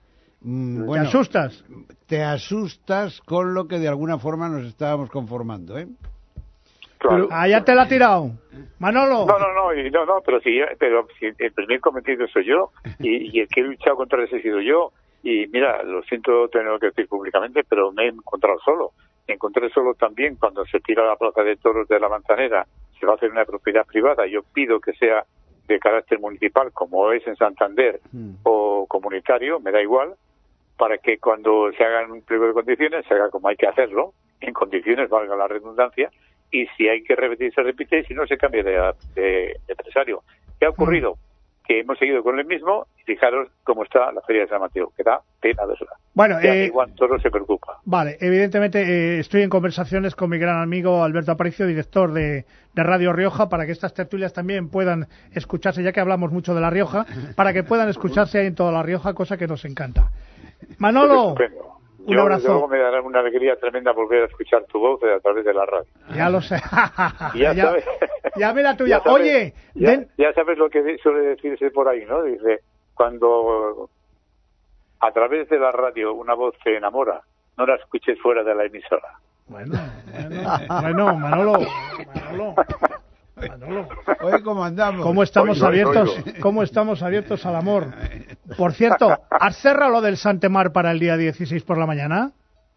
mm, bueno, ¿Te asustas? te asustas con lo que de alguna forma nos estábamos conformando, ¿eh? Claro. Ah, ya te la ha tirado. Manolo. No, no, no, y no, no, pero si, pero si el primer cometido soy yo, y, y el que he luchado contra ese he sido yo, y mira, lo siento tener que decir públicamente, pero me he encontrado solo. Me encontré solo también cuando se tira la plaza de toros de la Manzanera, se va a hacer una propiedad privada. Yo pido que sea de carácter municipal, como es en Santander, o comunitario, me da igual, para que cuando se hagan un pliego de condiciones, se haga como hay que hacerlo, en condiciones, valga la redundancia, y si hay que repetir, se repite, y si no, se cambia de, de, de empresario. ¿Qué ha ocurrido? Que hemos seguido con el mismo, y fijaros cómo está la Feria de San Mateo, que da pena verla. Bueno, Ya eh, igual todo se preocupa. Vale, evidentemente eh, estoy en conversaciones con mi gran amigo Alberto Aparicio, director de, de Radio Rioja, para que estas tertulias también puedan escucharse, ya que hablamos mucho de La Rioja, para que puedan escucharse en toda La Rioja, cosa que nos encanta. Manolo, Estupendo. un Yo, abrazo. desde luego, me dará una alegría tremenda volver a escuchar tu voz a través de la radio. Ya lo sé. Ya ya, sabes. ya ve la tuya. Ya sabes- Oye, ya, ven- ya sabes lo que suele decirse por ahí, ¿no? Dice, cuando a través de la radio una voz te enamora, no la escuches fuera de la emisora. Bueno, bueno, bueno, Manolo, Manolo, Manolo. Oye, ¿cómo andamos? ¿Cómo estamos Oigo, abiertos? oigo. ¿Cómo estamos abiertos al amor? Por cierto, ¿has cerrado lo del Santemar para el día dieciséis por la mañana?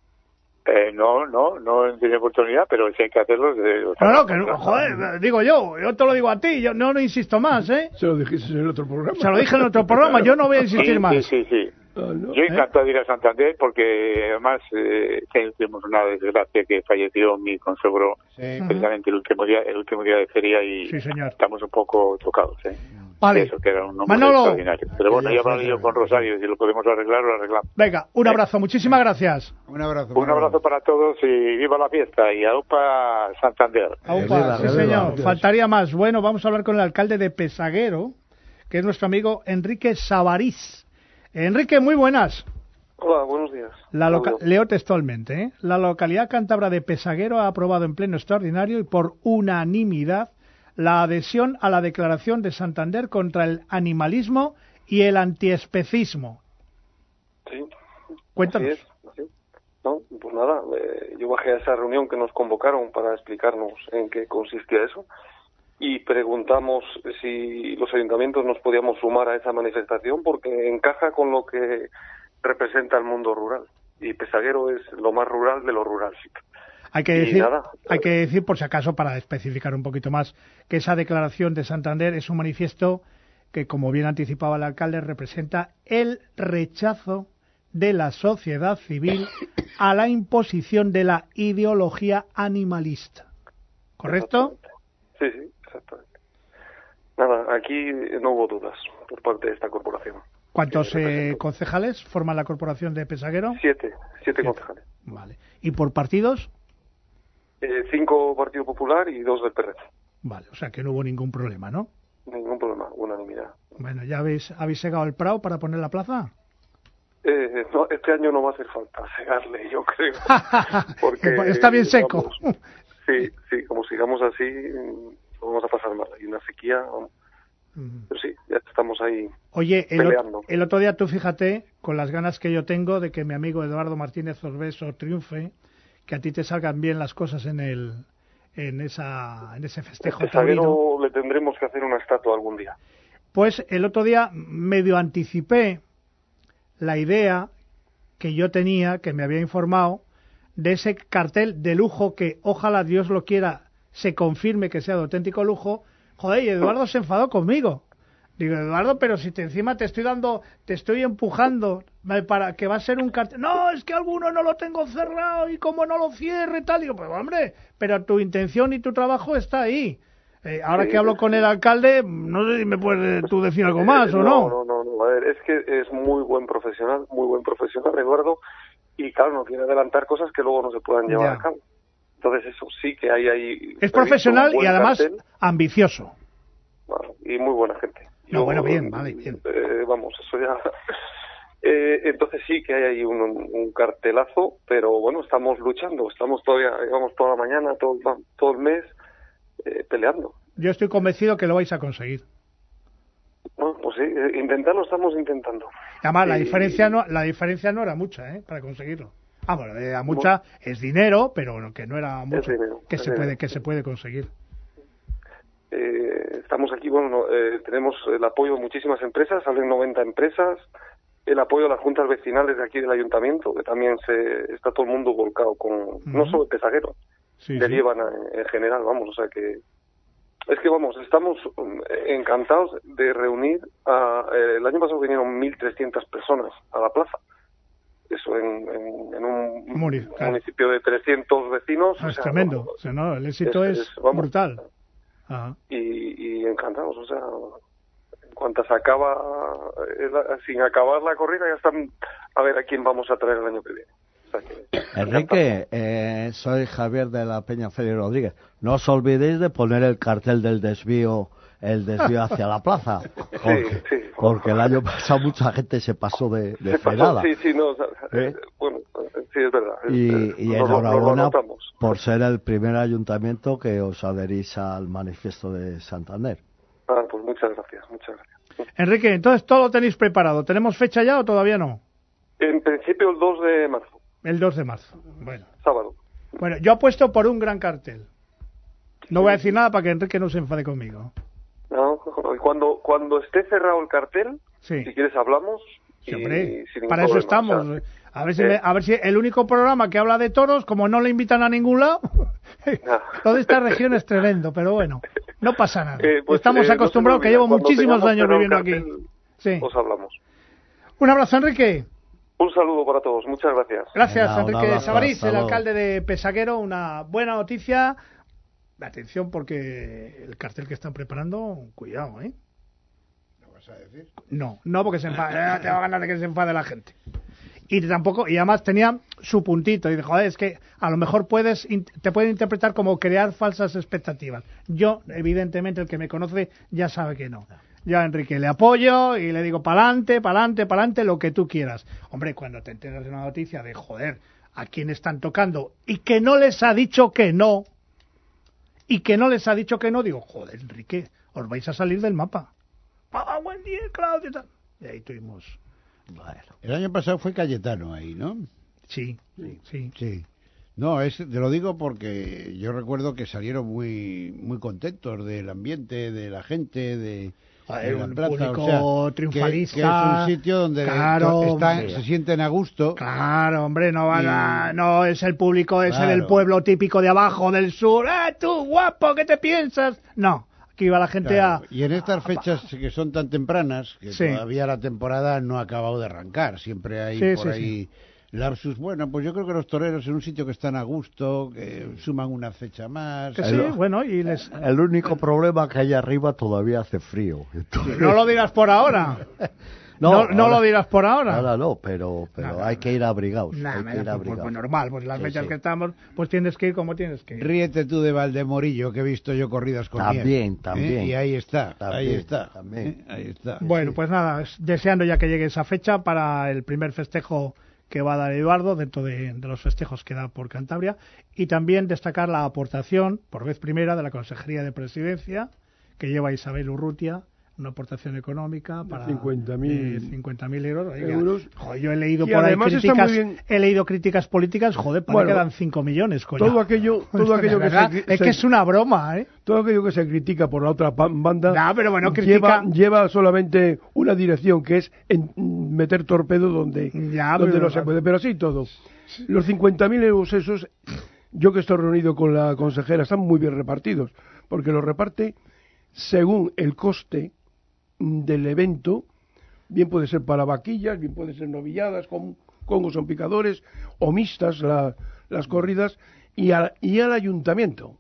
Eh, no, no, no tiene oportunidad, pero si hay que hacerlo... eh, o sea, No, no, que no, joder, digo yo, yo te lo digo a ti, yo no, no insisto más, ¿eh? Se lo dijiste en el otro programa. Se lo dije en otro programa, yo no voy a insistir sí, más. Sí, sí, sí. Ah, ¿no? Yo encantado de ir a Santander porque además eh, tuvimos una desgracia que falleció mi consegro Sí. precisamente el último día el último día de feria y Sí, señor. estamos un poco tocados, ¿eh? Vale. Eso, que era un hombre Manolo. extraordinario. Pero bueno, ya hablado yo con Rosario, si lo podemos arreglar, lo arreglamos. Venga, un abrazo, muchísimas gracias. Un abrazo. Un abrazo para todos y viva la fiesta y aupa Santander. Aupa, viva, sí que viva. señor, faltaría más. Bueno, vamos a hablar con el alcalde de Pesaguero, que es nuestro amigo Enrique Sabarís. Enrique, muy buenas. Hola, buenos días. La loca- Saludos. Leo textualmente, ¿eh? La localidad cántabra de Pesaguero ha aprobado en pleno extraordinario y por unanimidad la adhesión a la declaración de Santander contra el animalismo y el antiespecismo. Sí, Cuéntanos. así es, así. No, pues nada, eh, yo bajé a esa reunión que nos convocaron para explicarnos en qué consistía eso y preguntamos si los ayuntamientos nos podíamos sumar a esa manifestación porque encaja con lo que representa el mundo rural y Pesaguero es lo más rural de lo rural. Hay que decir, nada, hay que decir, por si acaso, para especificar un poquito más, que esa declaración de Santander es un manifiesto que, como bien anticipaba el alcalde, representa el rechazo de la sociedad civil a la imposición de la ideología animalista. ¿Correcto? Sí, sí, exactamente. Nada, aquí no hubo dudas por parte de esta corporación. ¿Cuántos eh, concejales forman la corporación de Pesaguero? Siete, siete, siete. concejales. Vale. ¿Y por partidos? Eh, cinco Partido Popular y dos del P R C. Vale, o sea que no hubo ningún problema, ¿no? Ningún problema, unanimidad. Bueno, ¿ya habéis, habéis segado el Prado para poner la plaza? Eh, no, este año no va a hacer falta segarle, yo creo. Porque, está bien seco. Vamos, sí, sí, como sigamos así, vamos a pasar mal. Hay una sequía, vamos. Mm. Pero sí, ya estamos ahí. Oye, el, peleando. O, el otro día tú fíjate, con las ganas que yo tengo de que mi amigo Eduardo Martínez Orbeso triunfe, que a ti te salgan bien las cosas en el en esa en ese festejo taurino. Le tendremos que hacer una estatua algún día. Pues el otro día medio anticipé la idea que yo tenía, que me había informado, de ese cartel de lujo que, ojalá Dios lo quiera, se confirme que sea de auténtico lujo. Joder, y Eduardo se enfadó conmigo. Digo, Eduardo, pero si te, encima te estoy dando, te estoy empujando para que va a ser un cartel. No, es que alguno no lo tengo cerrado y como no lo cierre tal. Digo, pues hombre, pero tu intención y tu trabajo está ahí. Eh, ahora sí, que hablo con el alcalde, no sé si me puedes tú decir algo más eh, o no. No, no, no, a ver, es que es muy buen profesional, muy buen profesional, Eduardo, y claro, no quiere adelantar cosas que luego no se puedan llevar ya a cabo. Entonces eso sí que hay ahí... Es profesional y además cartel. ambicioso. Bueno, y muy buena gente. No, Yo, bueno, bien, vale, bien. Eh, vamos, eso ya... eh, entonces sí que hay ahí un, un cartelazo, pero bueno, estamos luchando, estamos todavía, llevamos toda la mañana, todo, todo el mes... Eh, peleando. Yo estoy convencido que lo vais a conseguir. Bueno, pues sí, eh, intentarlo estamos intentando. Además, y... la diferencia no la diferencia no era mucha, ¿eh? Para conseguirlo. Ah, bueno, era mucha, bueno, es dinero, pero que no era mucho, dinero, que se dinero. puede que se puede conseguir. Eh, estamos aquí, bueno, eh, tenemos el apoyo de muchísimas empresas, salen noventa empresas, el apoyo de las juntas vecinales de aquí del ayuntamiento, que también se está todo el mundo volcado con, uh-huh. no solo el Pesaguero, sí, de sí. Líbana en, en general, vamos, o sea que es que vamos, estamos encantados de reunir a, eh, el año pasado vinieron mil trescientas personas a la plaza, eso en, en, en un Muri, claro. municipio de trescientos vecinos. No, es o sea, tremendo, vamos, o sea, no, el éxito es, es, es vamos, brutal. Ajá. Y, y encantados, o sea, en cuanto se acaba, sin acabar la corrida ya están a ver a quién vamos a traer el año que viene. Enrique, eh, soy Javier de la Peña Félix Rodríguez. No os olvidéis de poner el cartel del desvío, el desvío hacia la plaza, porque, sí, sí. porque el año pasado mucha gente se pasó de, de frenada. Sí, sí, no, o sea, ¿Eh? bueno, sí es verdad. Y, y enhorabuena por ser el primer ayuntamiento que os adherís al manifiesto de Santander. Ah, pues muchas gracias, muchas gracias. Enrique, entonces todo lo tenéis preparado. ¿Tenemos fecha ya o todavía no? En principio el dos de marzo. El dos de marzo, bueno. Sábado. Bueno, yo apuesto por un gran cartel. No sí. voy a decir nada para que Enrique no se enfade conmigo. No, cuando cuando esté cerrado el cartel, sí. si quieres hablamos. Sí, hombre, y, para eso problema, estamos. O sea, a ver si, eh. me, a ver si el único programa que habla de toros, como no le invitan a ningún lado, no. Toda esta región es tremendo, pero bueno, no pasa nada. Eh, pues, estamos eh, acostumbrados, no que llevo muchísimos años viviendo cartel, aquí. Sí. Os hablamos. Un abrazo, Enrique. Un saludo para todos, muchas gracias. Gracias, Venga, Enrique Sabarís, el alcalde de Pesaguero. Una buena noticia. Atención, porque el cartel que están preparando, cuidado, ¿eh? ¿Lo vas a decir? No, no, porque se enfade, tengo ganas de que se enfade la gente. Y tampoco, y además tenía su puntito, y dijo, joder, es que a lo mejor puedes, te pueden interpretar como crear falsas expectativas. Yo, evidentemente, el que me conoce ya sabe que no. Yo a Enrique le apoyo y le digo pa'lante, pa'lante, pa'lante, lo que tú quieras. Hombre, cuando te enteras de una noticia de, joder, a quién están tocando y que no les ha dicho que no, y que no les ha dicho que no, digo, joder, Enrique, os vais a salir del mapa. ¡Ah, buen día, Claudio! Y ahí tuvimos... Bueno. El año pasado fue Cayetano ahí, ¿no? Sí, sí, sí. sí. No, es, te lo digo porque yo recuerdo que salieron muy muy contentos del ambiente, de la gente, de Joder, un plaza, público o sea, triunfalista. Que, que es un sitio donde claro, están, se sienten a gusto. Claro, hombre, no van y... a, no es el público ese claro. del pueblo típico de abajo, del sur. ¡Ah, tú, guapo, qué te piensas! No, aquí va la gente claro. a... Y en estas fechas que son tan tempranas, que sí. todavía la temporada no ha acabado de arrancar, siempre hay sí, por sí, ahí... Sí. Lapsus, bueno, pues yo creo que los toreros en un sitio que están a gusto, que suman una fecha más. Que sí, el, bueno, y les... El único problema que hay arriba todavía hace frío. Entonces... No lo dirás por ahora. No, no, ahora, no lo dirás por ahora. Ahora no, pero, pero no, hay que ir abrigados. Nah, hay que ir pues, abrigados. Pues normal, pues las sí, fechas sí. que estamos, pues tienes que ir como tienes que ir. Ríete tú de Valdemorillo, que he visto yo corridas con También, miel, también. ¿eh? Y ahí está, también, ahí está. También. ¿eh? Ahí está. Bueno, sí. pues nada, deseando ya que llegue esa fecha para el primer festejo que va a dar Eduardo dentro de, de los festejos que da por Cantabria, y también destacar la aportación, por vez primera, de la Consejería de Presidencia, que lleva Isabel Urrutia, una aportación económica para cincuenta mil euros. euros. Joder, yo he leído y por ahí críticas, bien... he leído críticas políticas, joder, para bueno, que quedan cinco millones, coño. Todo aquello, todo aquello que se, es se, que es una broma, ¿eh? Todo aquello que se critica por la otra banda no, pero bueno, critica... lleva, lleva solamente una dirección, que es en, meter torpedo donde, ya, donde pero, no se puede, pero así todo. Los cincuenta mil euros esos, yo que estoy reunido con la consejera, están muy bien repartidos, porque los reparte según el coste del evento, bien puede ser para vaquillas, bien puede ser novilladas, con congos son picadores, o mixtas la, las corridas, y, a, y al ayuntamiento,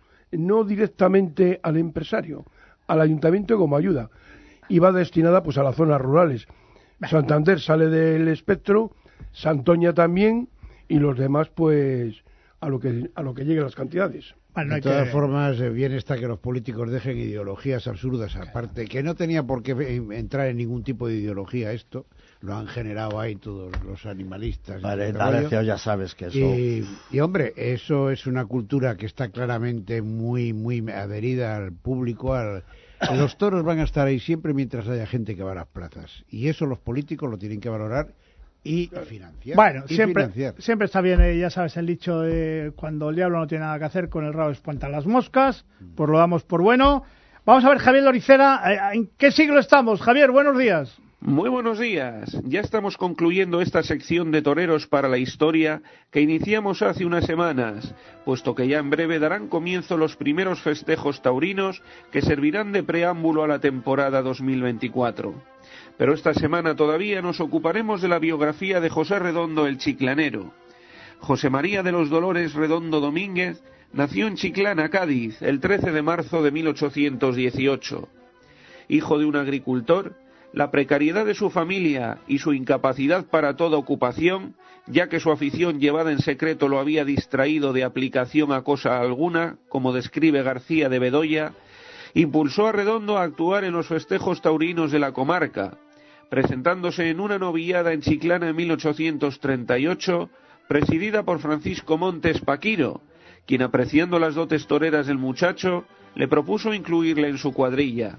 no directamente al empresario, al ayuntamiento como ayuda, y va destinada pues a las zonas rurales. Santander sale del espectro, Santoña también, y los demás pues a lo que a lo que lleguen las cantidades. Bueno, de todas que... formas, eh, bien está que los políticos dejen ideologías absurdas aparte, que no tenía por qué entrar en ningún tipo de ideología esto, lo han generado ahí todos los animalistas. Vale, D'Alessio, ya sabes que eso... Y, y hombre, eso es una cultura que está claramente muy, muy adherida al público, al... Los toros van a estar ahí siempre mientras haya gente que va a las plazas, y eso los políticos lo tienen que valorar y financiar. Bueno, y siempre, financiar. siempre está bien, eh, ya sabes el dicho, eh, cuando el diablo no tiene nada que hacer, con el rabo espantan las moscas, pues lo damos por bueno. Vamos a ver, Javier Loricera, eh, ¿en qué siglo estamos? Javier, buenos días. Muy buenos días. Ya estamos concluyendo esta sección de toreros para la historia que iniciamos hace unas semanas, puesto que ya en breve darán comienzo los primeros festejos taurinos que servirán de preámbulo a la temporada dos mil veinticuatro. Pero esta semana todavía nos ocuparemos de la biografía de José Redondo el Chiclanero. José María de los Dolores Redondo Domínguez nació en Chiclana, Cádiz, el trece de marzo de mil ochocientos dieciocho. Hijo de un agricultor, la precariedad de su familia y su incapacidad para toda ocupación, ya que su afición llevada en secreto lo había distraído de aplicación a cosa alguna, como describe García de Bedoya, impulsó a Redondo a actuar en los festejos taurinos de la comarca, presentándose en una novillada en Chiclana en mil ochocientos treinta y ocho, presidida por Francisco Montes Paquiro, quien, apreciando las dotes toreras del muchacho, le propuso incluirle en su cuadrilla.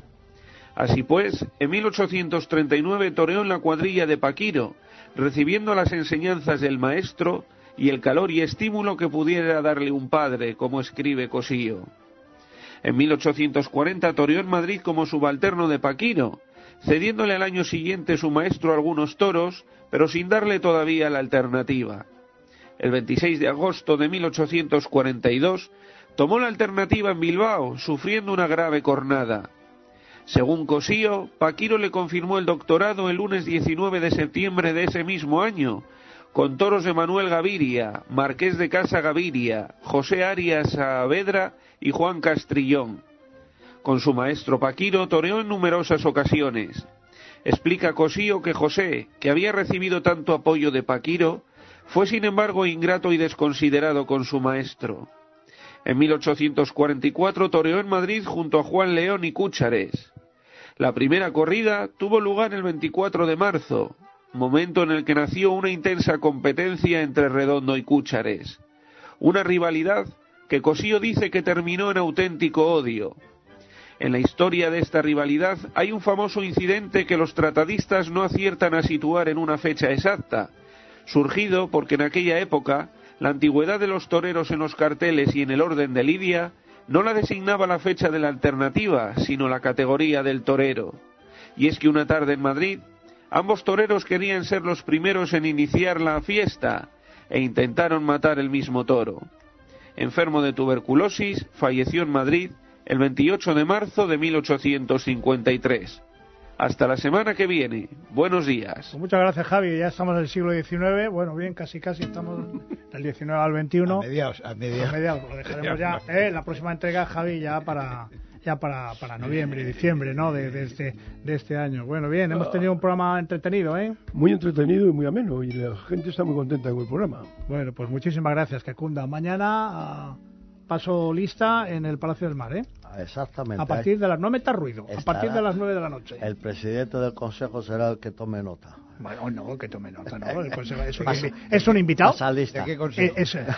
Así pues, en mil ochocientos treinta y nueve toreó en la cuadrilla de Paquiro, recibiendo las enseñanzas del maestro y el calor y estímulo que pudiera darle un padre, como escribe Cosillo. En mil ochocientos cuarenta toreó en Madrid como subalterno de Paquiro, cediéndole al año siguiente su maestro algunos toros, pero sin darle todavía la alternativa. El veintiséis de agosto de mil ochocientos cuarenta y dos tomó la alternativa en Bilbao, sufriendo una grave cornada. Según Cosillo, Paquiro le confirmó el doctorado el lunes diecinueve de septiembre de ese mismo año, con toros de Manuel Gaviria, Marqués de Casa Gaviria, José Arias Saavedra y Juan Castrillón. Con su maestro Paquiro toreó en numerosas ocasiones. Explica Cosillo que José, que había recibido tanto apoyo de Paquiro, fue sin embargo ingrato y desconsiderado con su maestro. En mil ochocientos cuarenta y cuatro toreó en Madrid junto a Juan León y Cúchares. La primera corrida tuvo lugar el veinticuatro de marzo, momento en el que nació una intensa competencia entre Redondo y Cúchares. Una rivalidad que Cosillo dice que terminó en auténtico odio. En la historia de esta rivalidad hay un famoso incidente que los tratadistas no aciertan a situar en una fecha exacta, surgido porque en aquella época la antigüedad de los toreros en los carteles y en el orden de lidia no la designaba la fecha de la alternativa, sino la categoría del torero. Y es que una tarde en Madrid, ambos toreros querían ser los primeros en iniciar la fiesta e intentaron matar el mismo toro. Enfermo de tuberculosis, falleció en Madrid el veintiocho de marzo de mil ochocientos cincuenta y tres. Hasta la semana que viene. Buenos días. Pues muchas gracias, Javi. Ya estamos en el siglo diecinueve. Bueno, bien, casi casi estamos del diecinueve al veintiuno. A mediados, a mediados. A mediados. Lo dejaremos ya. Eh, la próxima entrega, Javi, ya para ya para, para noviembre y diciembre, ¿no? De, de, este, de este año. Bueno, bien, hemos tenido un programa entretenido, ¿eh? Muy entretenido y muy ameno. Y la gente está muy contenta con el programa. Bueno, pues muchísimas gracias, que cunda. Mañana paso lista en el Palacio del Mar, ¿eh? Exactamente. A partir de las... No metas ruido. Estará, a partir de las nueve de la noche. El presidente del Consejo será el que tome nota. Bueno, no, que tome nota, no. El consejo es, un, es un invitado. ¿De qué consejo? Es, es,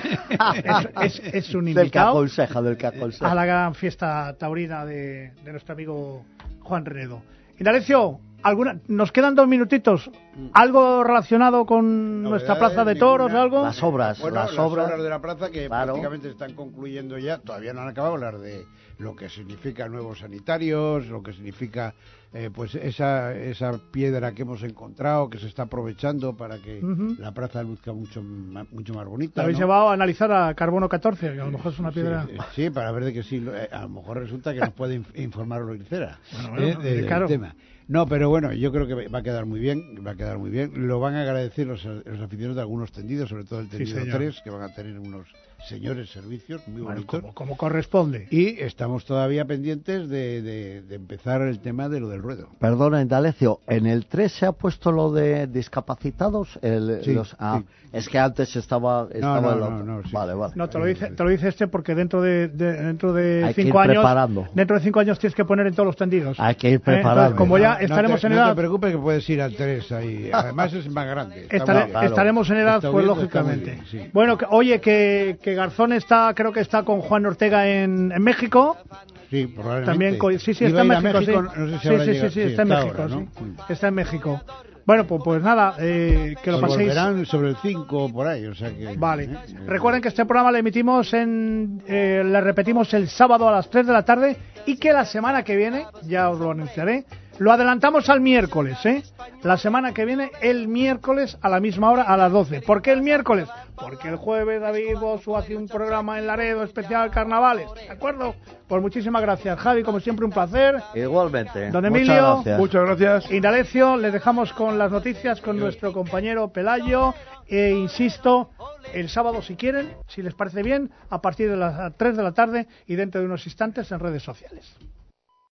es, es un invitado. Del que aconseja, del que aconseja. A la gran fiesta taurina de, de nuestro amigo Juan Renedo. Indalecio, ¿alguna, nos quedan dos minutitos. ¿Algo relacionado con no, nuestra plaza de toros o algo? Las obras. Bueno, las, las obras, obras de la plaza que claro. prácticamente están concluyendo ya. Todavía no han acabado de hablar de lo que significa nuevos sanitarios, lo que significa eh, pues esa esa piedra que hemos encontrado, que se está aprovechando para que uh-huh. la plaza luzca mucho, mucho más bonita. ¿La habéis ¿no? llevado a analizar a carbono catorce? Que a lo mejor es una piedra... Sí, sí, para ver de que sí. A lo mejor resulta que nos puede informar lo que será. Bueno, bueno, eh, de, claro. del tema. No, pero bueno, yo creo que va a quedar muy bien, va a quedar muy bien. Lo van a agradecer los, los aficionados de algunos tendidos, sobre todo el tendido sí, tres, que van a tener unos señores servicios muy bueno, bonitos. Como, como corresponde. Y estamos todavía pendientes de, de, de empezar el tema de lo del ruedo. Perdona, Indalecio, ¿en el tres se ha puesto lo de discapacitados? El, sí, los, ah, sí. Es que antes estaba... estaba no, no, el otro. no, no, sí. Vale, vale. No, te lo dice, te lo dice este porque dentro de, de dentro de Hay cinco años... preparando. Dentro de cinco años tienes que poner en todos los tendidos. Hay que ir ¿Eh? preparando. Entonces, como ya no, estaremos no te, en edad... No te preocupes que puedes ir al tres ahí. Además es más grande. Está Estare, muy, claro. Estaremos en edad, está pues bien, lógicamente. Bien, sí. Bueno, que, oye, que, que Garzón está, creo que está con Juan Ortega en, en México. Sí, probablemente. También, co- sí, sí, Iba está en México, México, México sí. no sé si sí, habrá sí, llegado, sí, sí, está en México, ahora, sí. ¿no? Está en México. Bueno, pues, pues nada, eh, que lo Pues paséis. volverán sobre el cinco por ahí, o sea que... Vale. ¿eh? Recuerden que este programa le emitimos en... Eh, le repetimos el sábado a las tres de la tarde y que la semana que viene, ya os lo anunciaré, lo adelantamos al miércoles, ¿eh? La semana que viene, el miércoles a la misma hora, a las doce. ¿Por qué el miércoles? Porque el jueves David Bosu hace un programa en Laredo especial Carnavales, ¿de acuerdo? Pues muchísimas gracias, Javi, como siempre un placer. Igualmente. Don Emilio, muchas gracias. Muchas gracias. Indalecio, les dejamos con las noticias con nuestro compañero Pelayo. E insisto, el sábado si quieren, si les parece bien, a partir de las tres de la tarde y dentro de unos instantes en redes sociales.